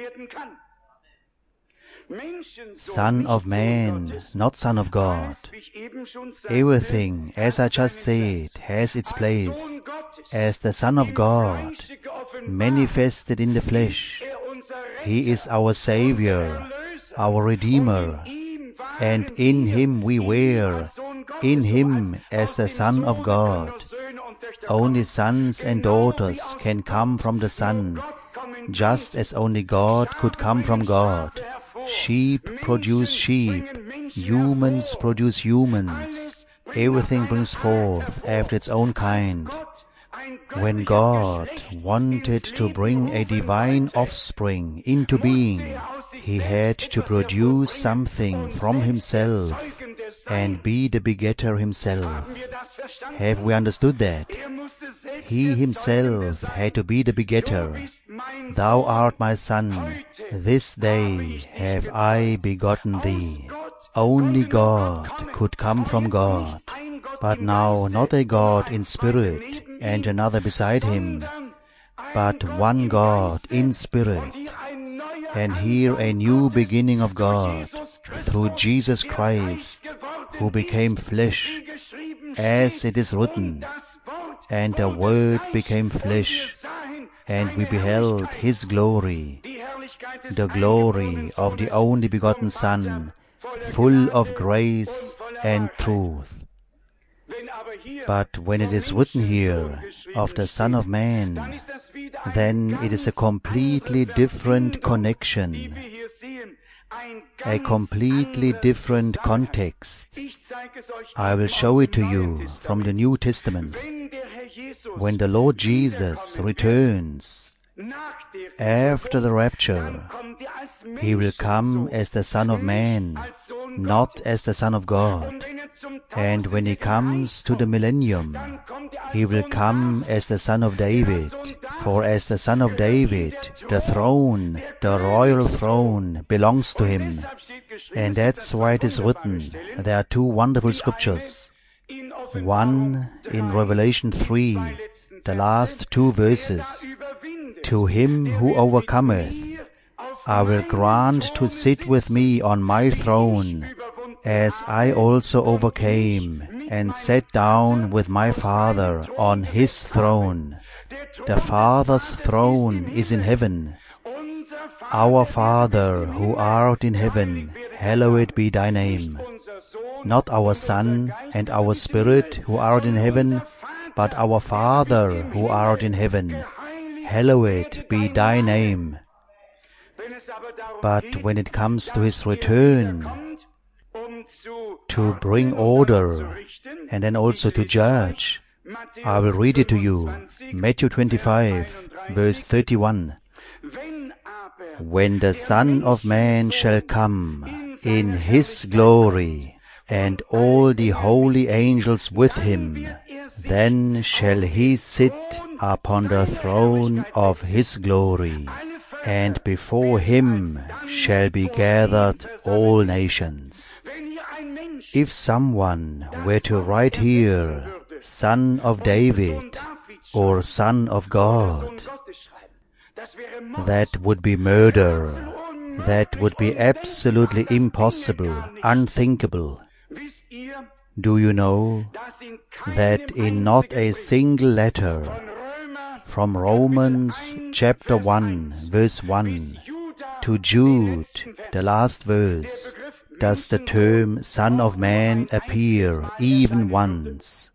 Son of Man, not Son of God. Everything, as I just said, has its place. As the Son of God, manifested in the flesh, he is our Savior, our Redeemer, and in him we were, in him as the Son of God. Only sons and daughters can come from the Son, just as only God could come from God. Sheep produce sheep, humans produce humans. Everything brings forth after its own kind. When God wanted to bring a divine offspring into being, he had to produce something from himself and be the begetter himself. Have we understood that? He himself had to be the begetter. Thou art my son, this day have I begotten thee. Only God could come from God, but now not a God in spirit and another beside him, but one God in spirit. And here a new beginning of God through Jesus Christ, who became flesh, as it is written, and the Word became flesh, and we beheld his glory, the glory of the only begotten Son, full of grace and truth. But when it is written here of the Son of Man, then it is a completely different connection, a completely different context. I will show it to you from the New Testament. When the Lord Jesus returns after the rapture, He will come as the Son of Man, not as the Son of God. And when He comes to the millennium, He will come as the Son of David. For as the Son of David, the throne, the royal throne, belongs to Him. And that's why it is written. There are two wonderful scriptures. One in Revelation 3, the last two verses. To him who overcometh, I will grant to sit with me on my throne, as I also overcame, and sat down with my Father on His throne. The Father's throne is in heaven. Our Father who art in heaven, hallowed be thy name. Not our Son and our Spirit who art in heaven, but our Father who art in heaven, hallowed be thy name. But when it comes to His return, to bring order and then also to judge, I will read it to you. Matthew 25, verse 31. When the Son of Man shall come in His glory, and all the holy angels with Him, then shall He sit upon the throne of His glory, and before Him shall be gathered all nations. If someone were to write here, Son of David, or Son of God, that would be murder. That would be absolutely impossible, unthinkable. Do you know that in not a single letter from Romans chapter 1, verse 1 to Jude, the last verse, does the term Son of Man appear even once?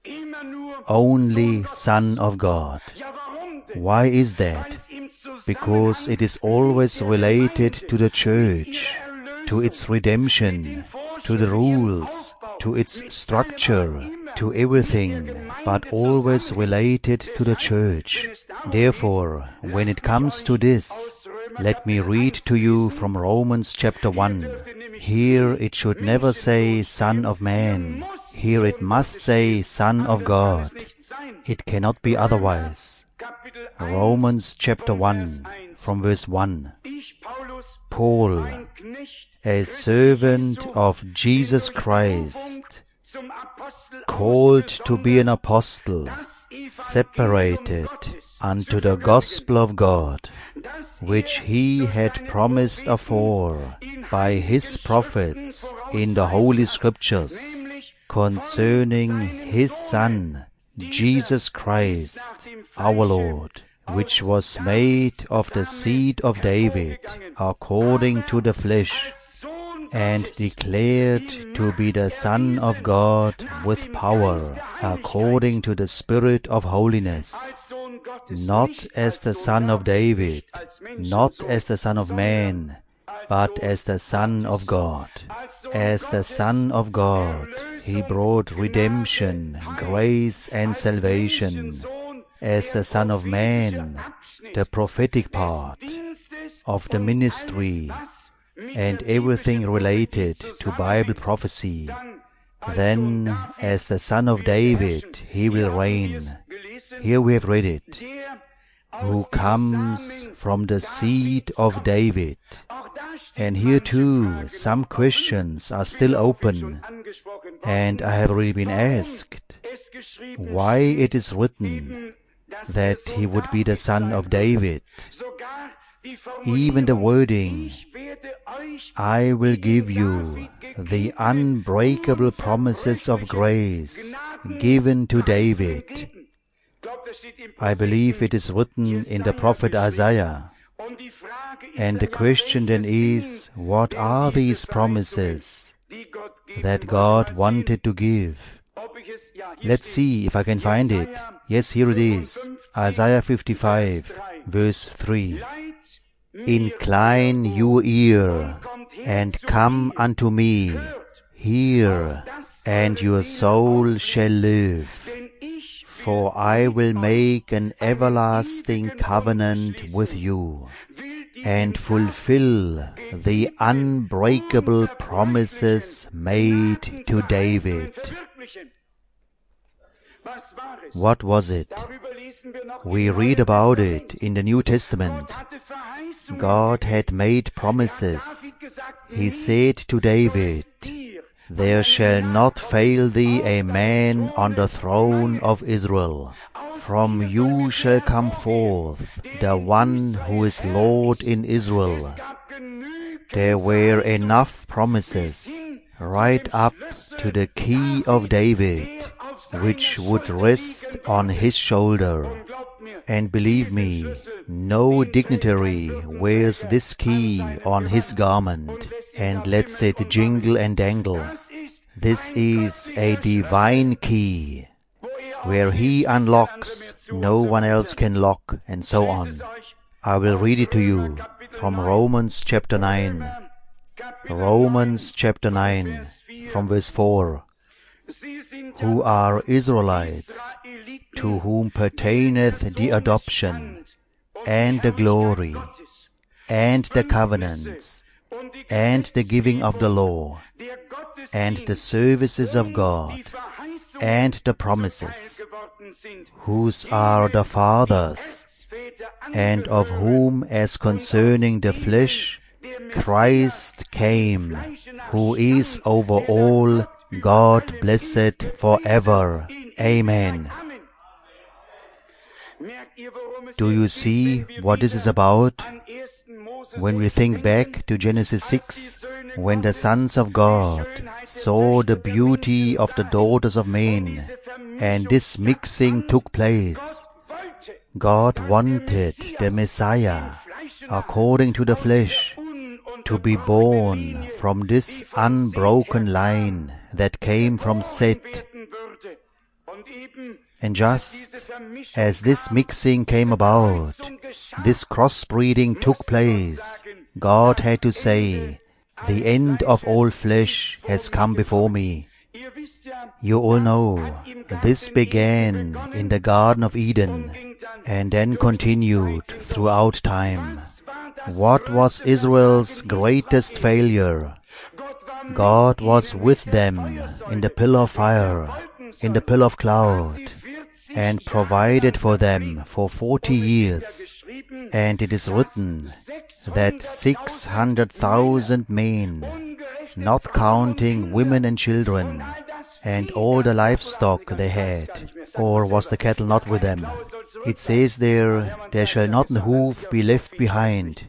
Only Son of God. Why is that? Because it is always related to the church, to its redemption, to the rules, to its structure, to everything, but always related to the church. Therefore, when it comes to this, let me read to you from Romans chapter 1. Here it should never say Son of Man. Here it must say Son of God. It cannot be otherwise. Romans chapter 1, from verse 1. Paul, a servant of Jesus Christ, called to be an apostle, separated unto the gospel of God, which He had promised afore by His prophets in the Holy Scriptures, concerning His Son, Jesus Christ, our Lord, which was made of the seed of David, according to the flesh, and declared to be the Son of God with power, according to the Spirit of holiness, not as the Son of David, not as the Son of Man, but as the Son of God. As the Son of God, He brought redemption, grace, and salvation. As the Son of Man, the prophetic part of the ministry and everything related to Bible prophecy. Then, as the Son of David, He will reign. Here we have read it. Who comes from the seed of David. And here too, some questions are still open. And I have already been asked why it is written that He would be the Son of David. Even the wording, I will give you the unbreakable promises of grace given to David. I believe it is written in the prophet Isaiah. And the question then is, what are these promises that God wanted to give? Let's see if I can find it. Yes, here it is. Isaiah 55, verse 3. Incline your ear and come unto me. Hear, and your soul shall live. For I will make an everlasting covenant with you, and fulfill the unbreakable promises made to David. What was it? We read about it in the New Testament. God had made promises. He said to David, "There shall not fail thee a man on the throne of Israel. From you shall come forth the one who is Lord in Israel." There were enough promises right up to the key of David, which would rest on his shoulder. And believe me, no dignitary wears this key on his garment and lets it jingle and dangle. This is a divine key. Where he unlocks, no one else can lock, and so on. I will read it to you from Romans chapter 9. Romans chapter 9, from verse 4. Who are Israelites, to whom pertaineth the adoption, and the glory, and the covenants, and the giving of the law, and the services of God, and the promises, whose are the fathers, and of whom, as concerning the flesh, Christ came, who is over all, God blessed forever. Amen. Do you see what this is about? When we think back to Genesis 6, when the sons of God saw the beauty of the daughters of men, and this mixing took place, God wanted the Messiah, according to the flesh, to be born from this unbroken line that came from Seth. And just as this mixing came about, this crossbreeding took place, God had to say, "The end of all flesh has come before me." You all know, this began in the Garden of Eden and then continued throughout time. What was Israel's greatest failure? God was with them in the pillar of fire, in the pillar of cloud, and provided for them for 40 years. And it is written that 600,000 men, not counting women and children, and all the livestock they had, or was the cattle not with them? It says there shall not an hoof be left behind.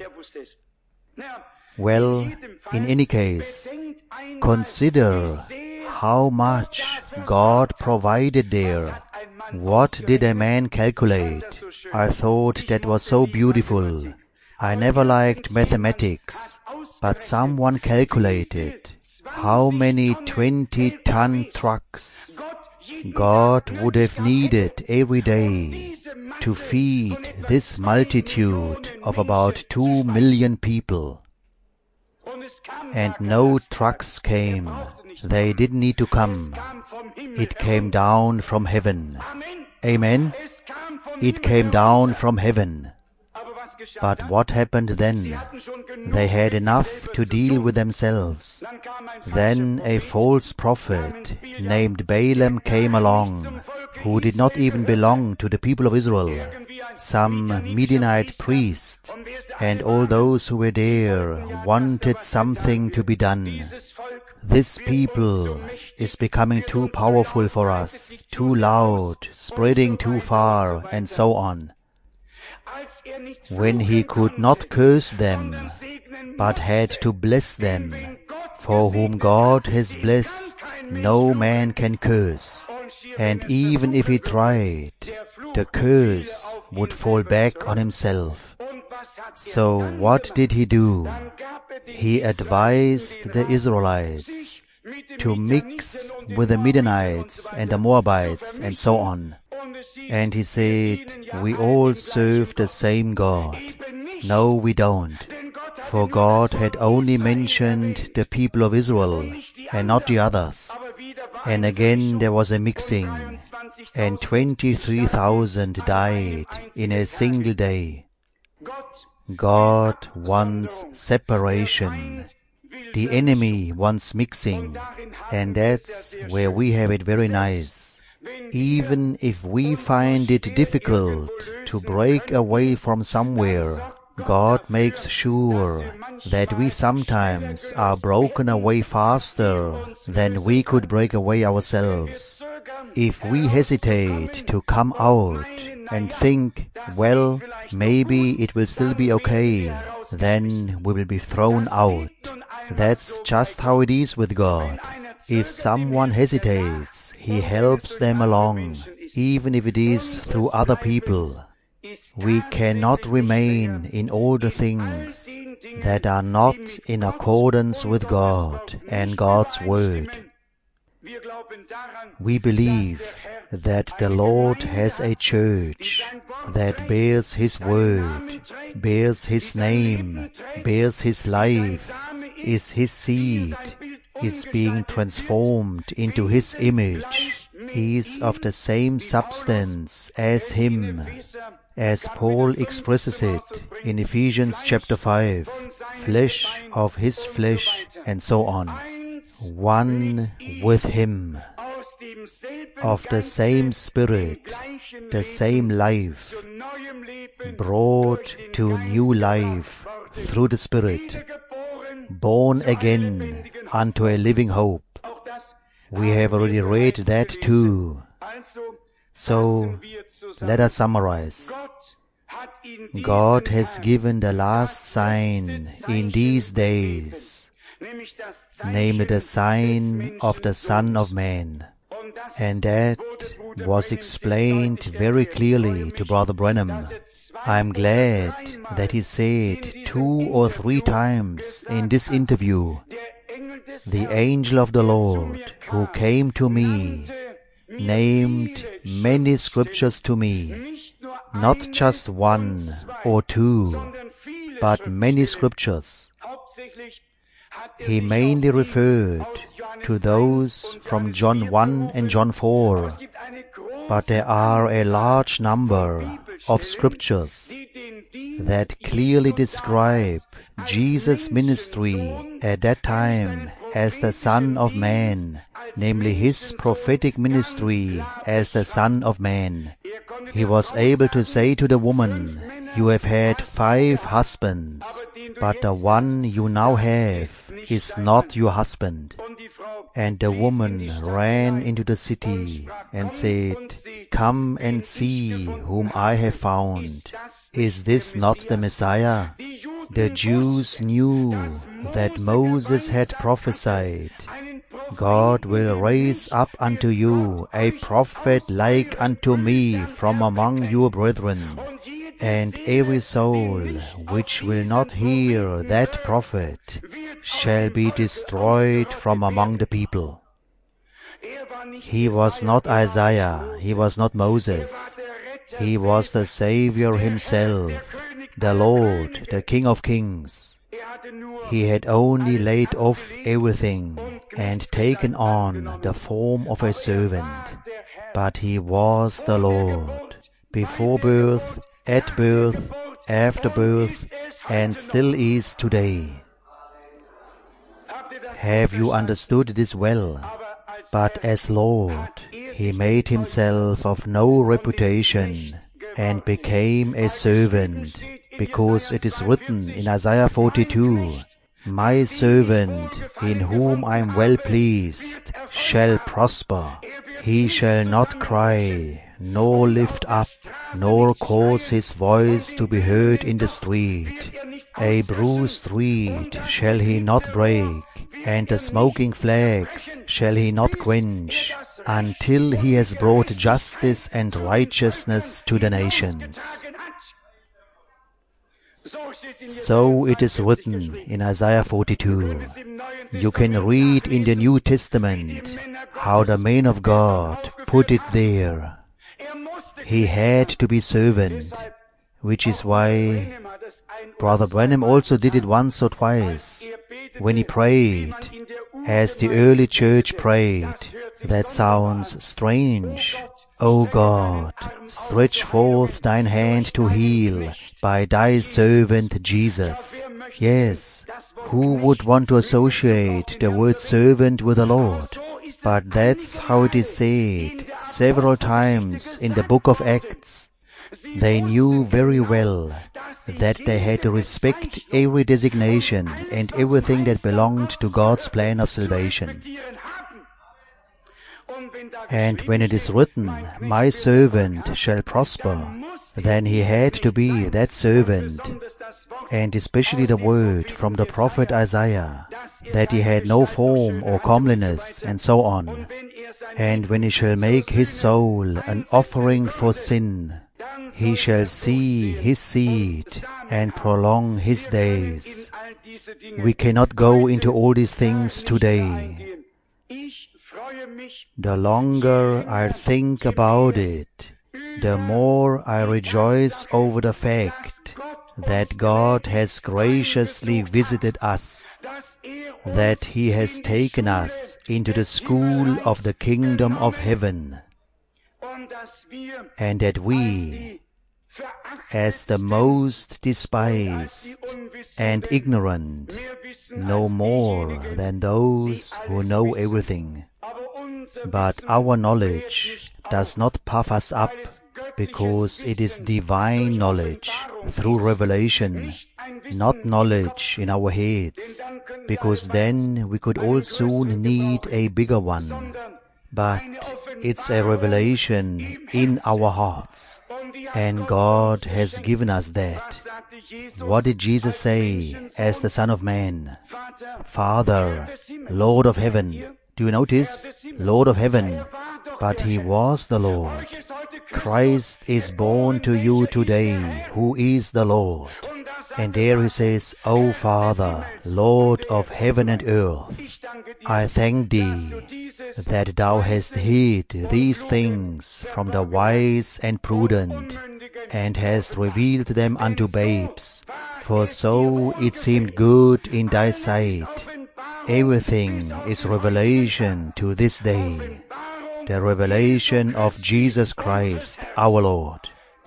Well, in any case, consider how much God provided there. What did a man calculate? I thought that was so beautiful. I never liked mathematics, but someone calculated how many 20-ton trucks God would have needed every day to feed this multitude of about 2 million people. And no trucks came. They didn't need to come. It came down from heaven. Amen? It came down from heaven. But what happened then? They had enough to deal with themselves. Then a false prophet named Balaam came along, who did not even belong to the people of Israel. Some Midianite priest and all those who were there wanted something to be done. This people is becoming too powerful for us, too loud, spreading too far, and so on. When he could not curse them, but had to bless them, for whom God has blessed, no man can curse. And even if he tried, the curse would fall back on himself. So what did he do? He advised the Israelites, to mix with the Midianites and the Moabites and so on. And he said, we all serve the same God. No, we don't. For God had only mentioned the people of Israel and not the others. And again there was a mixing, and 23,000 died in a single day. God wants separation. The enemy wants mixing, and that's where we have it very nice. Even if we find it difficult to break away from somewhere, God makes sure that we sometimes are broken away faster than we could break away ourselves. If we hesitate to come out and think, well, maybe it will still be okay, then we will be thrown out. That's just how it is with God. If someone hesitates, He helps them along, even if it is through other people. We cannot remain in all the things that are not in accordance with God and God's Word. We believe that the Lord has a church that bears His Word, bears His name, bears His life, is His seed, is being transformed into His image, is of the same substance as Him, as Paul expresses it in Ephesians chapter 5, flesh of His flesh, and so on. One with Him, of the same Spirit, the same life, brought to new life through the Spirit, born again unto a living hope. We have already read that too. So, let us summarize. God has given the last sign in these days, namely the sign of the Son of Man. And that was explained very clearly to Brother Branham. I'm glad that he said 2 or 3 times in this interview, the angel of the Lord who came to me named many scriptures to me, not just 1 or 2, but many scriptures. He mainly referred to those from John 1 and John 4, but there are a large number of scriptures that clearly describe Jesus' ministry at that time as the Son of Man, namely His prophetic ministry as the Son of Man. He was able to say to the woman, you have had 5 husbands, but the one you now have is not your husband. And the woman ran into the city and said, come and see whom I have found. Is this not the Messiah? The Jews knew that Moses had prophesied, God will raise up unto you a prophet like unto me from among your brethren. And every soul which will not hear that prophet shall be destroyed from among the people. He was not Isaiah, he was not Moses. He was the Savior Himself, the Lord, the King of Kings. He had only laid off everything and taken on the form of a servant. But He was the Lord, before birth, at birth, after birth, and still is today. Have you understood this well? But as Lord, He made Himself of no reputation and became a servant, because it is written in Isaiah 42, my servant, in whom I am well pleased, shall prosper. He shall not cry, nor lift up, nor cause his voice to be heard in the street. A bruised reed shall he not break, and the smoking flags shall he not quench, until he has brought justice and righteousness to the nations. So it is written in Isaiah 42. You can read in the New Testament how the man of God put it there. He had to be servant, which is why Brother Branham also did it once or twice. When he prayed, as the early church prayed, that sounds strange. O God, stretch forth thine hand to heal by thy servant Jesus. Yes, who would want to associate the word servant with the Lord? But that's how it is said several times in the book of Acts. They knew very well that they had to respect every designation and everything that belonged to God's plan of salvation. And when it is written, my servant shall prosper, then he had to be that servant, and especially the word from the prophet Isaiah, that he had no form or comeliness, and so on. And when he shall make his soul an offering for sin, he shall see his seed and prolong his days. We cannot go into all these things today. The longer I think about it, the more I rejoice over the fact that God has graciously visited us, that He has taken us into the school of the kingdom of heaven, and that we, as the most despised and ignorant, know more than those who know everything. But our knowledge does not puff us up, because it is divine knowledge through revelation, not knowledge in our heads, because then we could all soon need a bigger one. But it's a revelation in our hearts, and God has given us that. What did Jesus say as the Son of Man? Father, Lord of heaven. Do you notice? Lord of heaven. But He was the Lord. Christ is born to you today, who is the Lord. And there He says, O Father, Lord of heaven and earth, I thank Thee that Thou hast hid these things from the wise and prudent, and hast revealed them unto babes. For so it seemed good in Thy sight. Everything is revelation to this day, the revelation of Jesus Christ our Lord,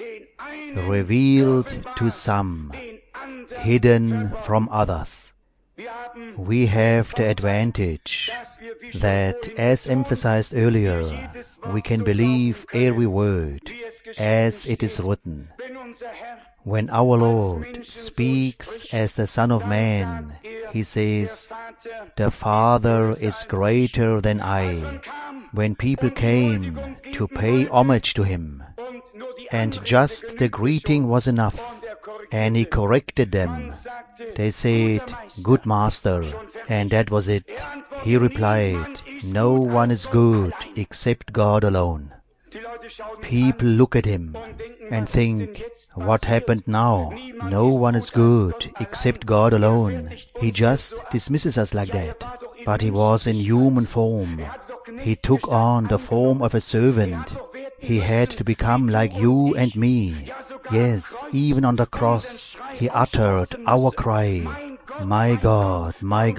revealed to some, hidden from others. We have the advantage that, as emphasized earlier, we can believe every word as it is written. When our Lord speaks as the Son of Man, He says, the Father is greater than I. When people came to pay homage to Him, and just the greeting was enough, and He corrected them, they said, Good Master, and that was it. He replied, No one is good except God alone. People look at Him and think, what happened now? No one is good except God alone. He just dismisses us like that. But He was in human form. He took on the form of a servant. He had to become like you and me. Yes, even on the cross, He uttered our cry, my God,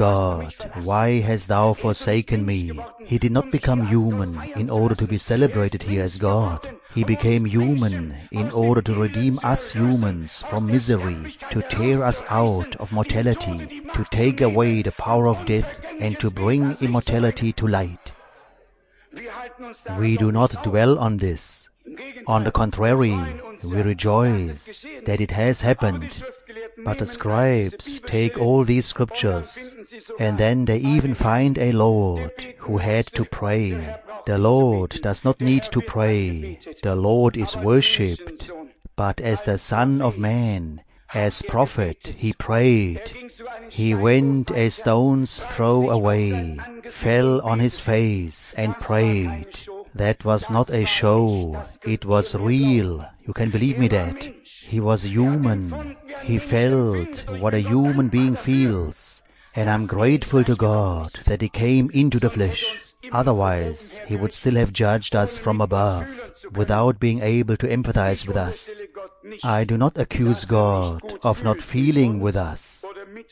why hast Thou forsaken me? He did not become human in order to be celebrated here as God. He became human in order to redeem us humans from misery, to tear us out of mortality, to take away the power of death, and to bring immortality to light. We do not dwell on this. On the contrary, we rejoice that it has happened. But the scribes take all these scriptures, and then they even find a Lord who had to pray. The Lord does not need to pray. The Lord is worshipped. But as the Son of Man, as prophet, He prayed. He went a stone's throw away, fell on His face and prayed, That was not a show. It was real. You can believe me that. He was human. He felt what a human being feels. And I'm grateful to God that He came into the flesh. Otherwise, He would still have judged us from above, without being able to empathize with us. I do not accuse God of not feeling with us.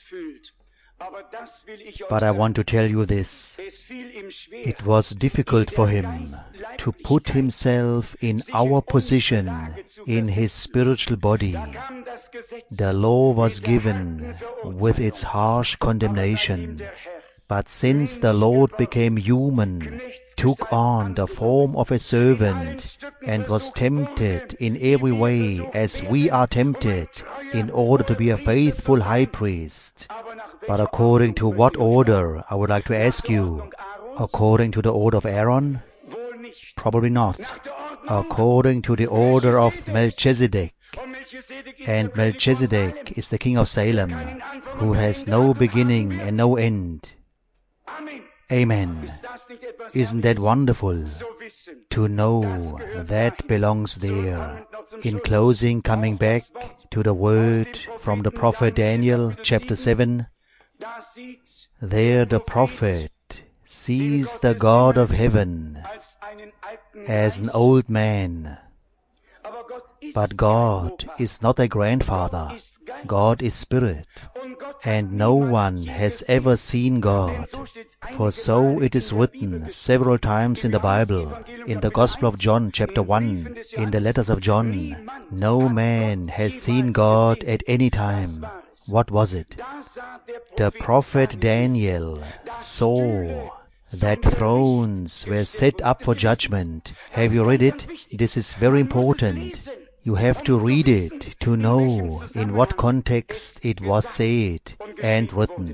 But I want to tell you this. It was difficult for Him to put Himself in our position, in His spiritual body. The law was given with its harsh condemnation. But since the Lord became human, took on the form of a servant, and was tempted in every way as we are tempted, in order to be a faithful high priest. But according to what order, I would like to ask you? According to the order of Aaron? Probably not. According to the order of Melchizedek. And Melchizedek is the king of Salem, who has no beginning and no end. Amen. Isn't that wonderful to know that belongs there? In closing, coming back to the word from the prophet Daniel, chapter 7, there the prophet sees the God of heaven as an old man. But God is not a grandfather. God is spirit. And no one has ever seen God. For so it is written several times in the Bible, in the Gospel of John, chapter 1, in the letters of John, no man has seen God at any time. What was it? The prophet Daniel saw that thrones were set up for judgment. Have you read it? This is very important. You have to read it to know in what context it was said and written.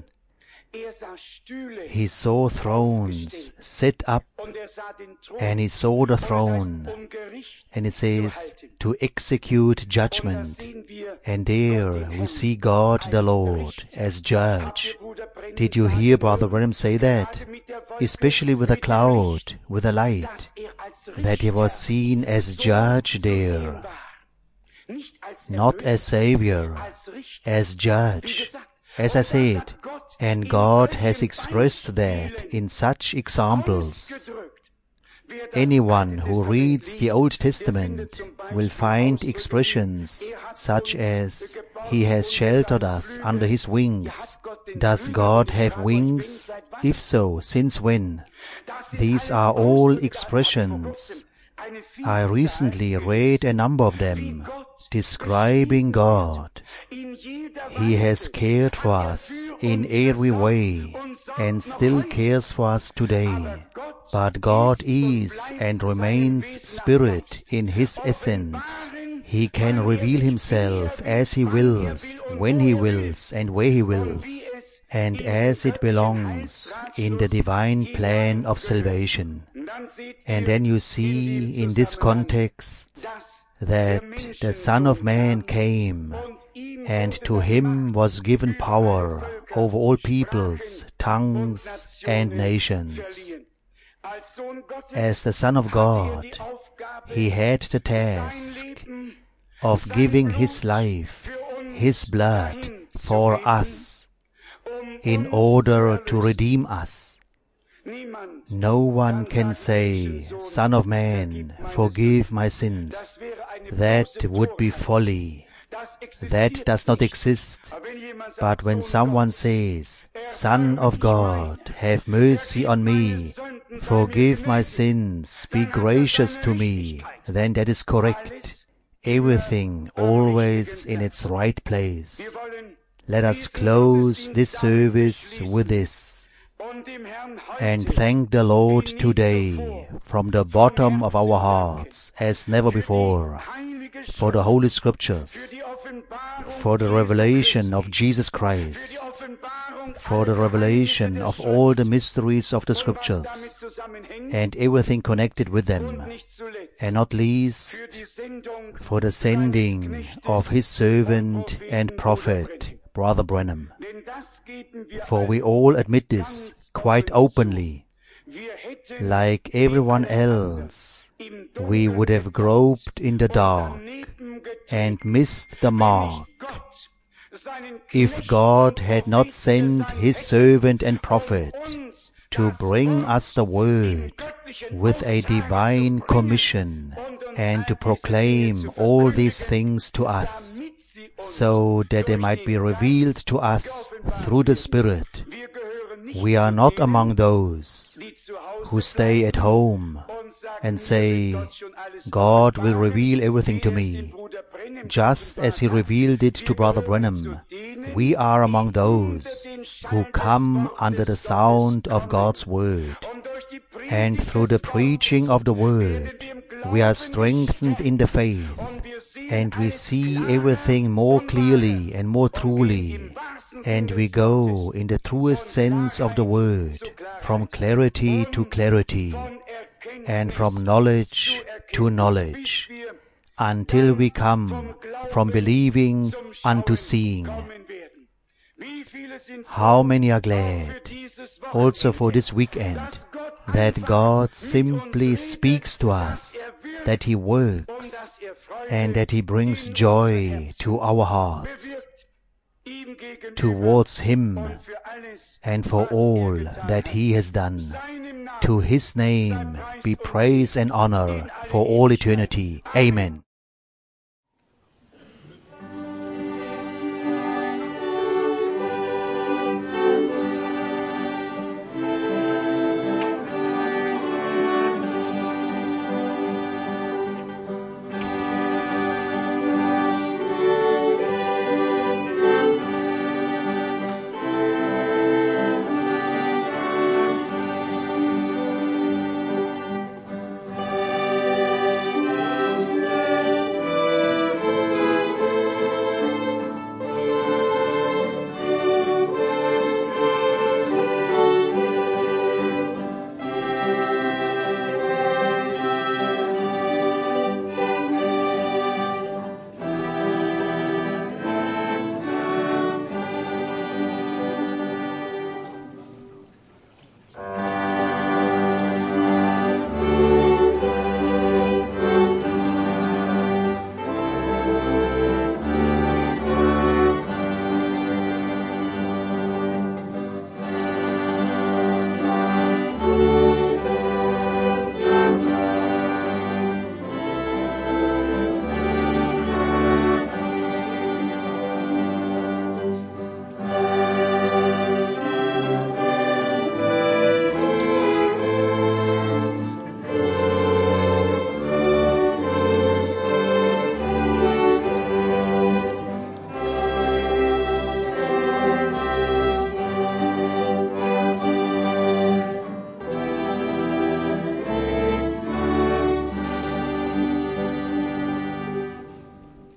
He saw thrones set up, and he saw the throne, and it says, to execute judgment. And there we see God the Lord as judge. Did you hear Brother Branham say that? Especially with a cloud, with a light, that he was seen as judge there. Not as Savior, as judge. As I said, and God has expressed that in such examples. Anyone who reads the Old Testament will find expressions such as, He has sheltered us under His wings. Does God have wings? If so, since when? These are all expressions. I recently read a number of them, describing God. He has cared for us in every way and still cares for us today. But God is and remains Spirit in His essence. He can reveal Himself as He wills, when He wills, and where He wills, and as it belongs in the divine plan of salvation. And then you see in this context that the Son of Man came, and to Him was given power over all peoples, tongues, and nations. As the Son of God, He had the task of giving His life, His blood for us, in order to redeem us. No one can say, Son of Man, forgive my sins. That would be folly. That does not exist. But when someone says, Son of God, have mercy on me, forgive my sins, be gracious to me, then that is correct. Everything always in its right place. Let us close this service with this, and thank the Lord today from the bottom of our hearts as never before for the Holy Scriptures, for the revelation of Jesus Christ, for the revelation of all the mysteries of the Scriptures and everything connected with them, and not least for the sending of His servant and prophet, Brother Branham. For we all admit this quite openly. Like everyone else, we would have groped in the dark and missed the mark if God had not sent His servant and prophet to bring us the word with a divine commission and to proclaim all these things to us, so that they might be revealed to us through the Spirit. We are not among those who stay at home and say, God will reveal everything to me, just as He revealed it to Brother Branham. We are among those who come under the sound of God's Word, and through the preaching of the Word, we are strengthened in the faith, and we see everything more clearly and more truly, and we go in the truest sense of the word, from clarity to clarity, and from knowledge to knowledge, until we come from believing unto seeing. How many are glad, also for this weekend, that God simply speaks to us, that He works, and that He brings joy to our hearts, towards Him and for all that He has done. To His name be praise and honor for all eternity. Amen.